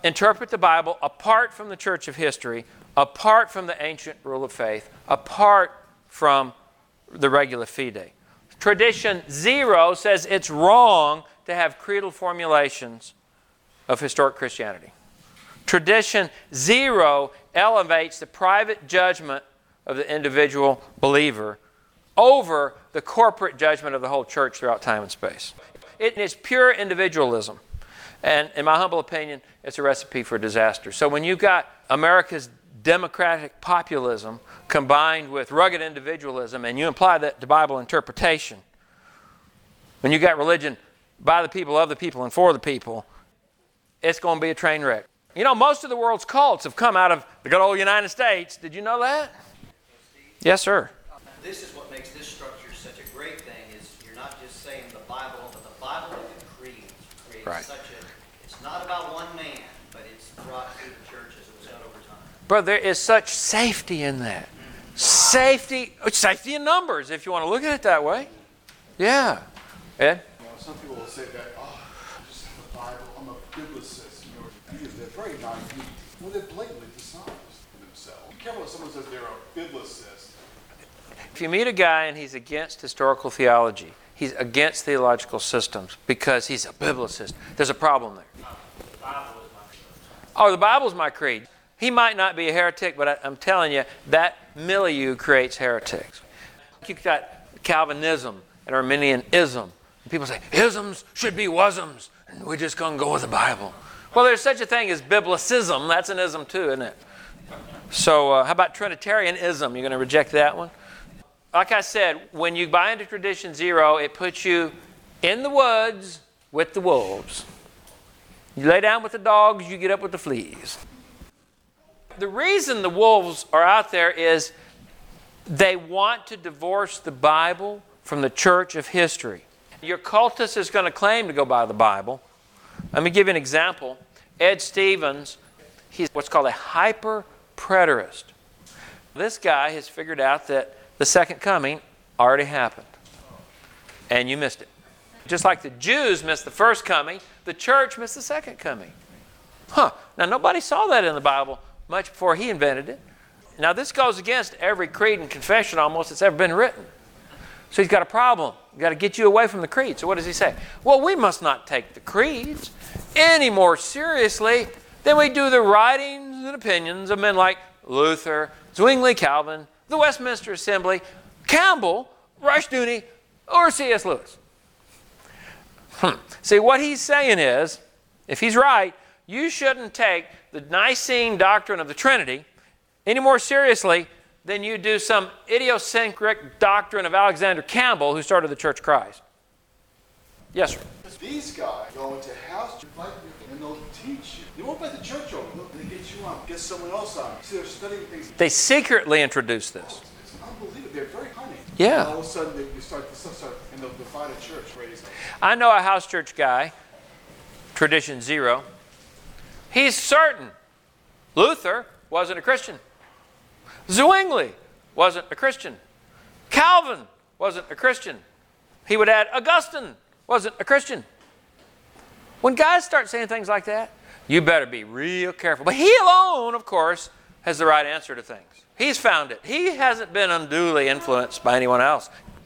interpret the Bible apart from the church of history, apart from the ancient rule of faith, apart from the regula fide. Tradition zero says it's wrong to have creedal formulations of historic Christianity. Tradition zero elevates the private judgment of the individual believer over the corporate judgment of the whole church throughout time and space. It is pure individualism. And in my humble opinion, it's a recipe for disaster. So when you've got America's democratic populism combined with rugged individualism, and you apply that to Bible interpretation, when you've got religion by the people, of the people, and for the people, it's going to be a train wreck. You know, most of the world's cults have come out of the good old United States. Did you know that? Yes, sir. This is what makes this structure such a great thing, is you're not just saying the Bible, but the Bible and the creeds create Right. such a, it's not about one man, but it's brought through the church as it was done over time. Brother, there is such safety in that. Safety, safety in numbers, if you want to look at it that way. Yeah. Ed? You know, some people will say that, oh, I just have the Bible, I'm a biblicist. You know, because they're very naive. Well, they're blatantly dishonest in themselves. Be careful if someone says they're a biblicist. If you meet a guy and he's against historical theology, he's against theological systems because he's a biblicist, there's a problem there. Oh, the Bible's my creed. He might not be a heretic, but I, I'm telling you, that milieu creates heretics. You've got Calvinism and Arminianism. And people say, isms should be wasms, and we're just going to go with the Bible. Well, there's such a thing as biblicism. That's an ism too, isn't it? So uh, how about Trinitarianism? You're going to reject that one? Like I said, when you buy into tradition zero, it puts you in the woods with the wolves. You lay down with the dogs, you get up with the fleas. The reason the wolves are out there is they want to divorce the Bible from the church of history. Your cultist is going to claim to go by the Bible. Let me give you an example. Ed Stevens, he's what's called a hyper-preterist. This guy has figured out that the second coming already happened, and you missed it. Just like the Jews missed the first coming, the church missed the second coming. Huh. Now, nobody saw that in the Bible much before he invented it. Now, this goes against every creed and confession almost that's ever been written. So he's got a problem. He's got to get you away from the creed. So what does he say? Well, we must not take the creeds any more seriously than we do the writings and opinions of men like Luther, Zwingli, Calvin, the Westminster Assembly, Campbell, Rushdoony, or C S Lewis. Hmm. See, what he's saying is, if he's right, you shouldn't take the Nicene doctrine of the Trinity any more seriously than you do some idiosyncratic doctrine of Alexander Campbell, who started the Church of Christ. Yes, sir. These guys go into house, invite you, and they'll teach you. They won't invite the church over. They get you on, get someone else on. See, they're studying things. They secretly introduce this. It's unbelievable. They're very cunning. Yeah. And all of a sudden, they, you start, this start, and they'll divide a church. Praise God. I know a house church guy, tradition zero. He's certain Luther wasn't a Christian. Zwingli wasn't a Christian. Calvin wasn't a Christian. He would add Augustine wasn't a Christian. When guys start saying things like that, you better be real careful. But he alone, of course, has the right answer to things. He's found it. He hasn't been unduly influenced by anyone else.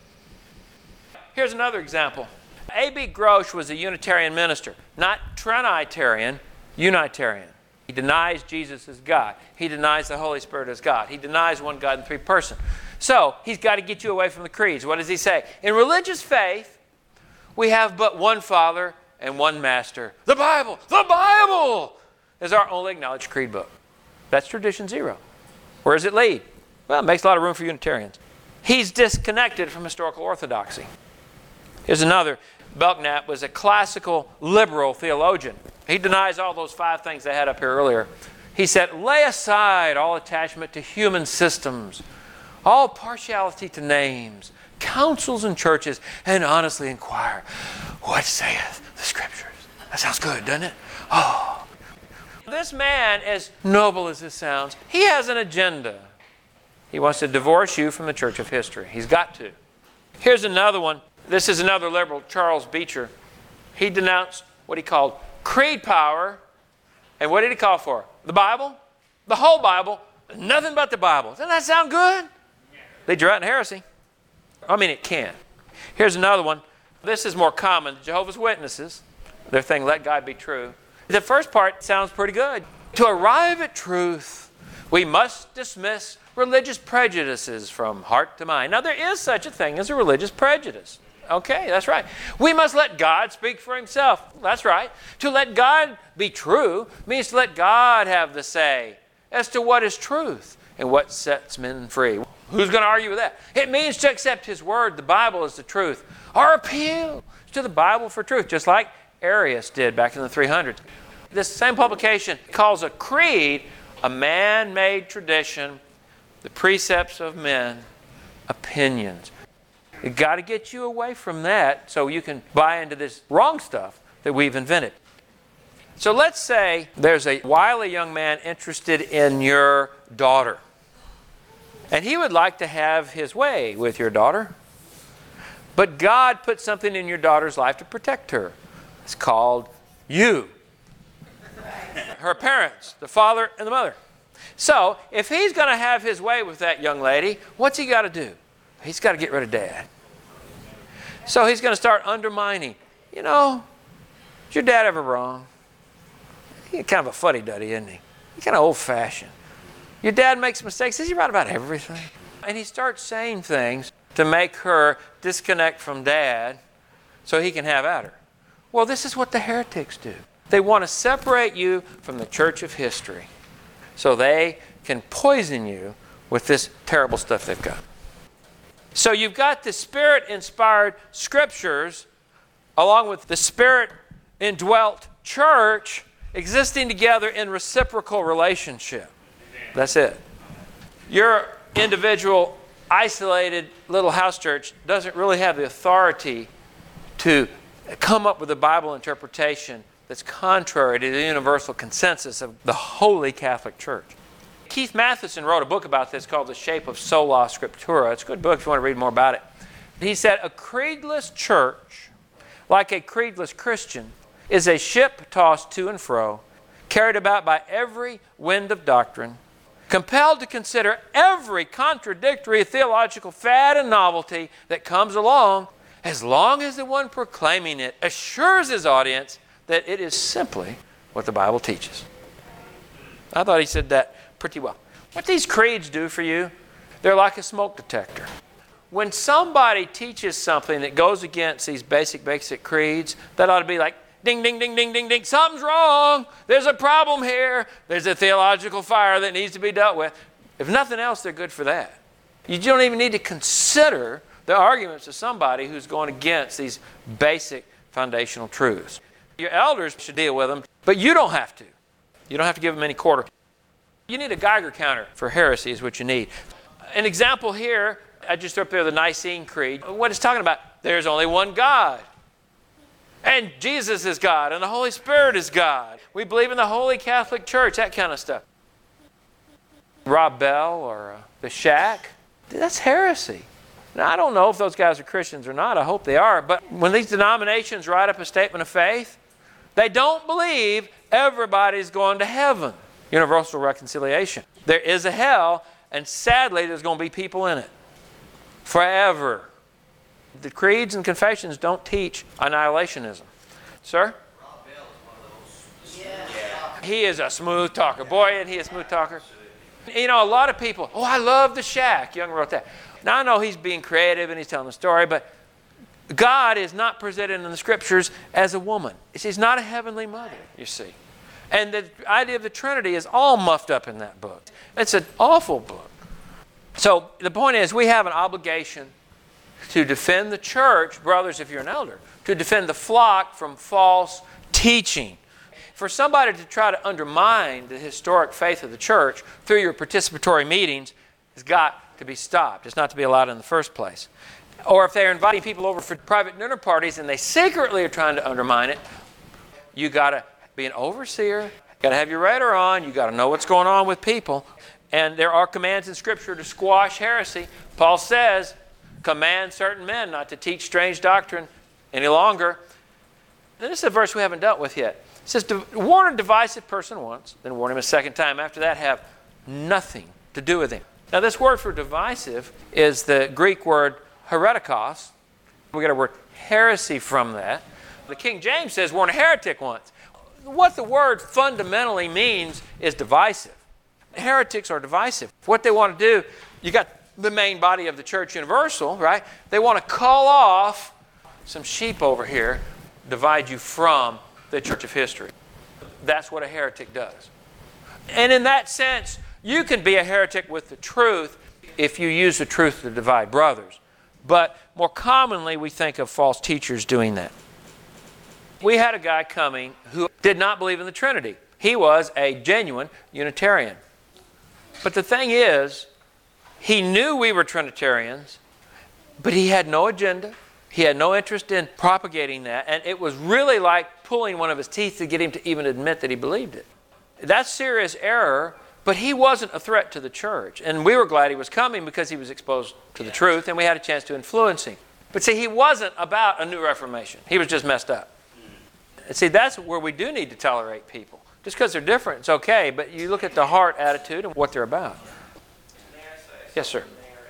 Here's another example. A B Grosh was a Unitarian minister, not Trinitarian, Unitarian. He denies Jesus as God. He denies the Holy Spirit as God. He denies one God in three persons. So he's got to get you away from the creeds. What does he say? In religious faith, we have but one Father and one Master. The Bible, the Bible is our only acknowledged creed book. That's tradition zero. Where does it lead? Well, it makes a lot of room for Unitarians. He's disconnected from historical orthodoxy. Here's another. Belknap was a classical liberal theologian. He denies all those five things I had up here earlier. He said, lay aside all attachment to human systems, all partiality to names, councils and churches, and honestly inquire, what saith the Scriptures? That sounds good, doesn't it? Oh. This man, as noble as this sounds, he has an agenda. He wants to divorce you from the church of history. He's got to. Here's another one. This is another liberal, Charles Beecher. He denounced what he called creed power And what did he call for? The Bible? The whole Bible? Nothing but the Bible. Doesn't that sound good? Leads you right in heresy. I mean, it can. Here's another one. This is more common. Jehovah's Witnesses, their thing, let God be true. The first part sounds pretty good. To arrive at truth, we must dismiss religious prejudices from heart to mind. Now, there is such a thing as a religious prejudice. Okay, that's right. We must let God speak for himself. That's right. To let God be true means to let God have the say as to what is truth and what sets men free. Who's going to argue with that? It means to accept his word, the Bible, as the truth. Our appeal to the Bible for truth, just like Arius did back in the three hundreds. This same publication calls a creed a man-made tradition, the precepts of men, opinions. You've got to get you away from that so you can buy into this wrong stuff that we've invented. So let's say there's a wily young man interested in your daughter. And he would like to have his way with your daughter. But God put something in your daughter's life to protect her. It's called you. Her parents, the father and the mother. So if he's going to have his way with that young lady, what's he got to do? He's got to get rid of dad. So he's going to start undermining. You know, is your dad ever wrong? He's kind of a fuddy-duddy, isn't he? He's kind of old-fashioned. Your dad makes mistakes. Is he right about everything? And he starts saying things to make her disconnect from dad so he can have at her. Well, this is what the heretics do. They want to separate you from the church of history so they can poison you with this terrible stuff they've got. So you've got the Spirit-inspired scriptures along with the Spirit-indwelt church existing together in reciprocal relationship. That's it. Your individual, isolated little house church doesn't really have the authority to come up with a Bible interpretation that's contrary to the universal consensus of the Holy Catholic Church. Keith Matheson wrote a book about this called The Shape of Sola Scriptura. It's a good book if you want to read more about it. He said, a creedless church, like a creedless Christian, is a ship tossed to and fro, carried about by every wind of doctrine, compelled to consider every contradictory theological fad and novelty that comes along, as long as the one proclaiming it assures his audience that it is simply what the Bible teaches. I thought he said that pretty well. What these creeds do for you, they're like a smoke detector. When somebody teaches something that goes against these basic, basic creeds, that ought to be like, ding, ding, ding, ding, ding, ding, something's wrong. There's a problem here. There's a theological fire that needs to be dealt with. If nothing else, they're good for that. You don't even need to consider the arguments of somebody who's going against these basic foundational truths. Your elders should deal with them, but you don't have to. You don't have to give them any quarter. You need a Geiger counter for heresy is what you need. An example here, I just threw up there the Nicene Creed. What it's talking about, there's only one God. And Jesus is God, and the Holy Spirit is God. We believe in the Holy Catholic Church, that kind of stuff. Rob Bell or uh, the Shack, that's heresy. Now, I don't know if those guys are Christians or not. I hope they are. But when these denominations write up a statement of faith, they don't believe everybody's going to heaven. Universal reconciliation. There is a hell, and sadly, there's going to be people in it. Forever. The creeds and confessions don't teach annihilationism. Sir? Rob Bell is one of those. Yeah. He is a smooth talker. Boy, isn't he a smooth talker? You know, a lot of people, oh, I love the Shack. Young wrote that. Now, I know he's being creative and he's telling a story, but God is not presented in the Scriptures as a woman. She's not a heavenly mother, you see. And the idea of the Trinity is all muffed up in that book. It's an awful book. So the point is, we have an obligation to defend the church, brothers, if you're an elder, to defend the flock from false teaching. For somebody to try to undermine the historic faith of the church through your participatory meetings has got to be stopped. It's not to be allowed in the first place. Or if they're inviting people over for private dinner parties and they secretly are trying to undermine it, you got to be an overseer. You got to have your radar on. You got to know what's going on with people. And there are commands in Scripture to squash heresy. Paul says, command certain men not to teach strange doctrine any longer. And this is a verse we haven't dealt with yet. It says, warn a divisive person once, then warn him a second time. After that, have nothing to do with him. Now, this word for divisive is the Greek word heretikos. We get our word heresy from that. The King James says, warn a heretic once. What the word fundamentally means is divisive. Heretics are divisive. What they want to do, you got the main body of the church universal, right? They want to call off some sheep over here, divide you from the church of history. That's what a heretic does. And in that sense, you can be a heretic with the truth if you use the truth to divide brothers. But more commonly, we think of false teachers doing that. We had a guy coming who did not believe in the Trinity. He was a genuine Unitarian. But the thing is, he knew we were Trinitarians, but he had no agenda. He had no interest in propagating that. And it was really like pulling one of his teeth to get him to even admit that he believed it. That's serious error, but he wasn't a threat to the church. And we were glad he was coming because he was exposed to the truth and we had a chance to influence him. But see, he wasn't about a new Reformation. He was just messed up. And see, that's where we do need to tolerate people. Just because they're different, it's okay, but you look at the heart attitude and what they're about. Yes, sir.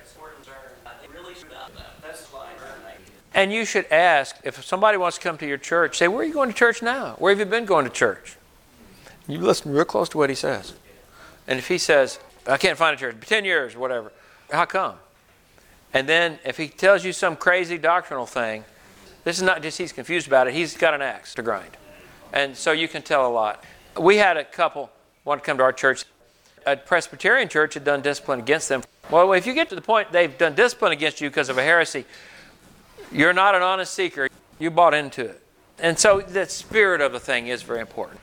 And you should ask, if somebody wants to come to your church, say, where are you going to church now? Where have you been going to church? You listen real close to what he says. And if he says, I can't find a church, ten years or whatever, how come? And then if he tells you some crazy doctrinal thing, this is not just he's confused about it, he's got an axe to grind. And so you can tell a lot. We had a couple want to come to our church. A Presbyterian church had done discipline against them. Well, if you get to the point they've done discipline against you because of a heresy, you're not an honest seeker. You bought into it. And so the spirit of the thing is very important.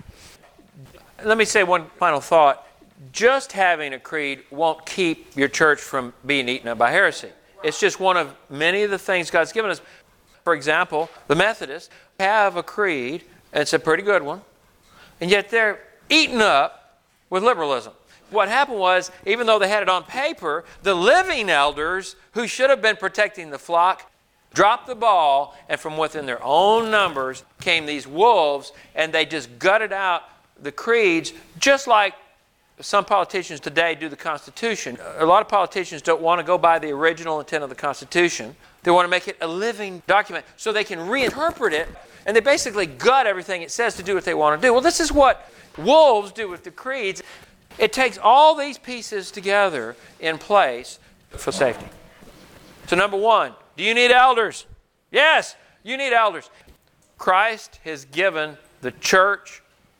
Let me say one final thought. Just having a creed won't keep your church from being eaten up by heresy. It's just one of many of the things God's given us. For example, the Methodists have a creed, and it's a pretty good one, and yet they're eaten up with liberalism. What happened was, even though they had it on paper, the living elders who should have been protecting the flock dropped the ball, and from within their own numbers came these wolves, and they just gutted out the creeds, just like some politicians today do the Constitution. A lot of politicians don't want to go by the original intent of the Constitution. They want to make it a living document so they can reinterpret it, and they basically gut everything it says to do what they want to do. Well, this is what wolves do with the creeds. It takes all these pieces together in place for safety. So number one, do you need elders? Yes, you need elders. Christ has given the church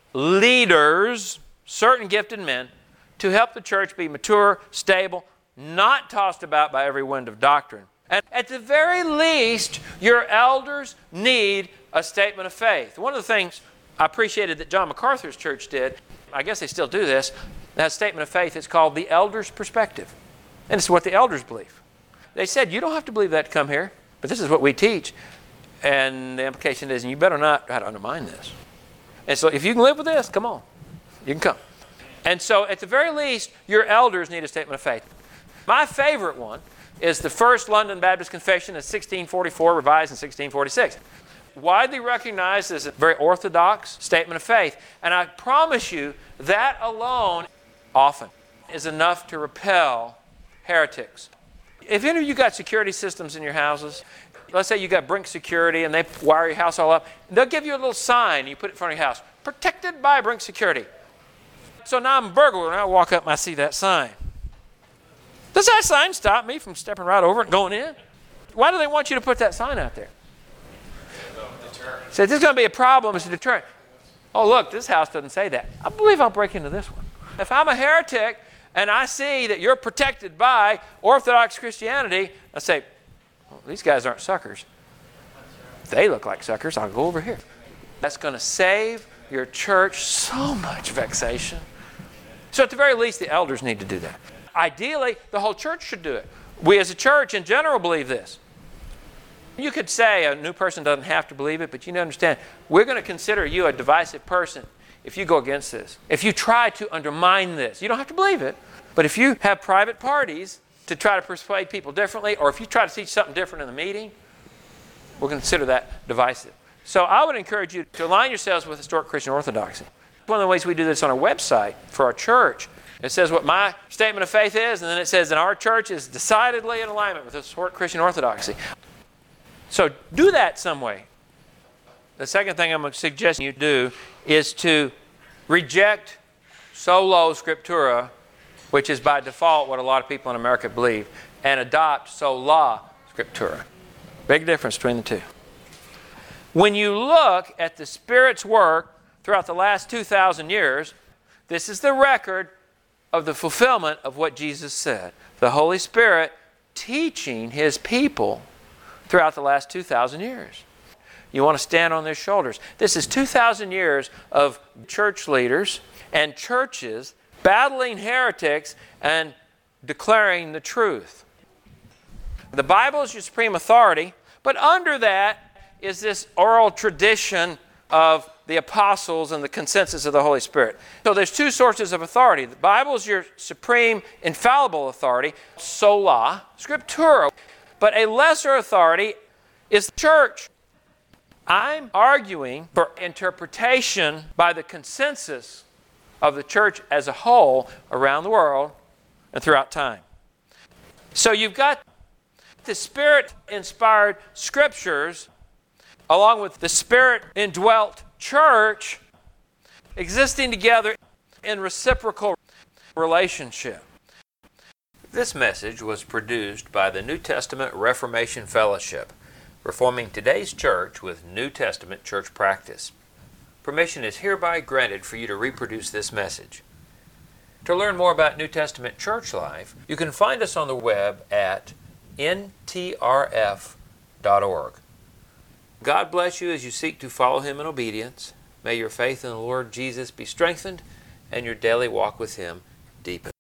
leaders, certain gifted men, to help the church be mature, stable, not tossed about by every wind of doctrine. And at the very least, your elders need a statement of faith. One of the things I appreciated that John MacArthur's church did, I guess they still do this, that statement of faith is called the elder's perspective. And it's what the elders believe. They said, you don't have to believe that to come here, but this is what we teach. And the implication is, and you better not try to undermine this. And so if you can live with this, come on. You can come. And so at the very least, your elders need a statement of faith. My favorite one is the First London Baptist Confession of sixteen forty-four, revised in sixteen forty-six. Widely recognized as a very orthodox statement of faith. And I promise you, that alone often is enough to repel heretics. If any of you got security systems in your houses, let's say you got Brink Security and they wire your house all up, they'll give you a little sign you put it in front of your house, protected by Brink Security. So now I'm a burglar and I walk up and I see that sign. Does that sign stop me from stepping right over it and going in? Why do they want you to put that sign out there? Say, this is going to be a problem. It's a deterrent. Oh, look, this house doesn't say that. I believe I'll break into this one. If I'm a heretic and I see that you're protected by Orthodox Christianity, I say, well, these guys aren't suckers. They look like suckers. I'll go over here. That's going to save your church so much vexation. So at the very least, the elders need to do that. Ideally, the whole church should do it. We as a church in general believe this. You could say a new person doesn't have to believe it, but you need to understand, we're going to consider you a divisive person if you go against this. If you try to undermine this, you don't have to believe it, but if you have private parties to try to persuade people differently, or if you try to teach something different in the meeting, we'll consider that divisive. So I would encourage you to align yourselves with historic Christian orthodoxy. One of the ways we do this on our website for our church, it says what my statement of faith is, and then it says that our church is decidedly in alignment with historic Christian orthodoxy. So do that some way. The second thing I'm going to suggest you do is to reject solo scriptura, which is by default what a lot of people in America believe, and adopt sola scriptura. Big difference between the two. When you look at the Spirit's work throughout the last two thousand years, this is the record of the fulfillment of what Jesus said. The Holy Spirit teaching His people throughout the last two thousand years. You want to stand on their shoulders. This is two thousand years of church leaders and churches battling heretics and declaring the truth. The Bible is your supreme authority, but under that is this oral tradition of the apostles and the consensus of the Holy Spirit. So there's two sources of authority. The Bible is your supreme infallible authority, sola scriptura. But a lesser authority is the church. I'm arguing for interpretation by the consensus of the church as a whole around the world and throughout time. So you've got the Spirit-inspired Scriptures along with the Spirit-indwelt church existing together in reciprocal relationship. This message was produced by the New Testament Reformation Fellowship, reforming today's church with New Testament church practice. Permission is hereby granted for you to reproduce this message. To learn more about New Testament church life, you can find us on the web at N T R F dot org. God bless you as you seek to follow Him in obedience. May your faith in the Lord Jesus be strengthened and your daily walk with Him deepened.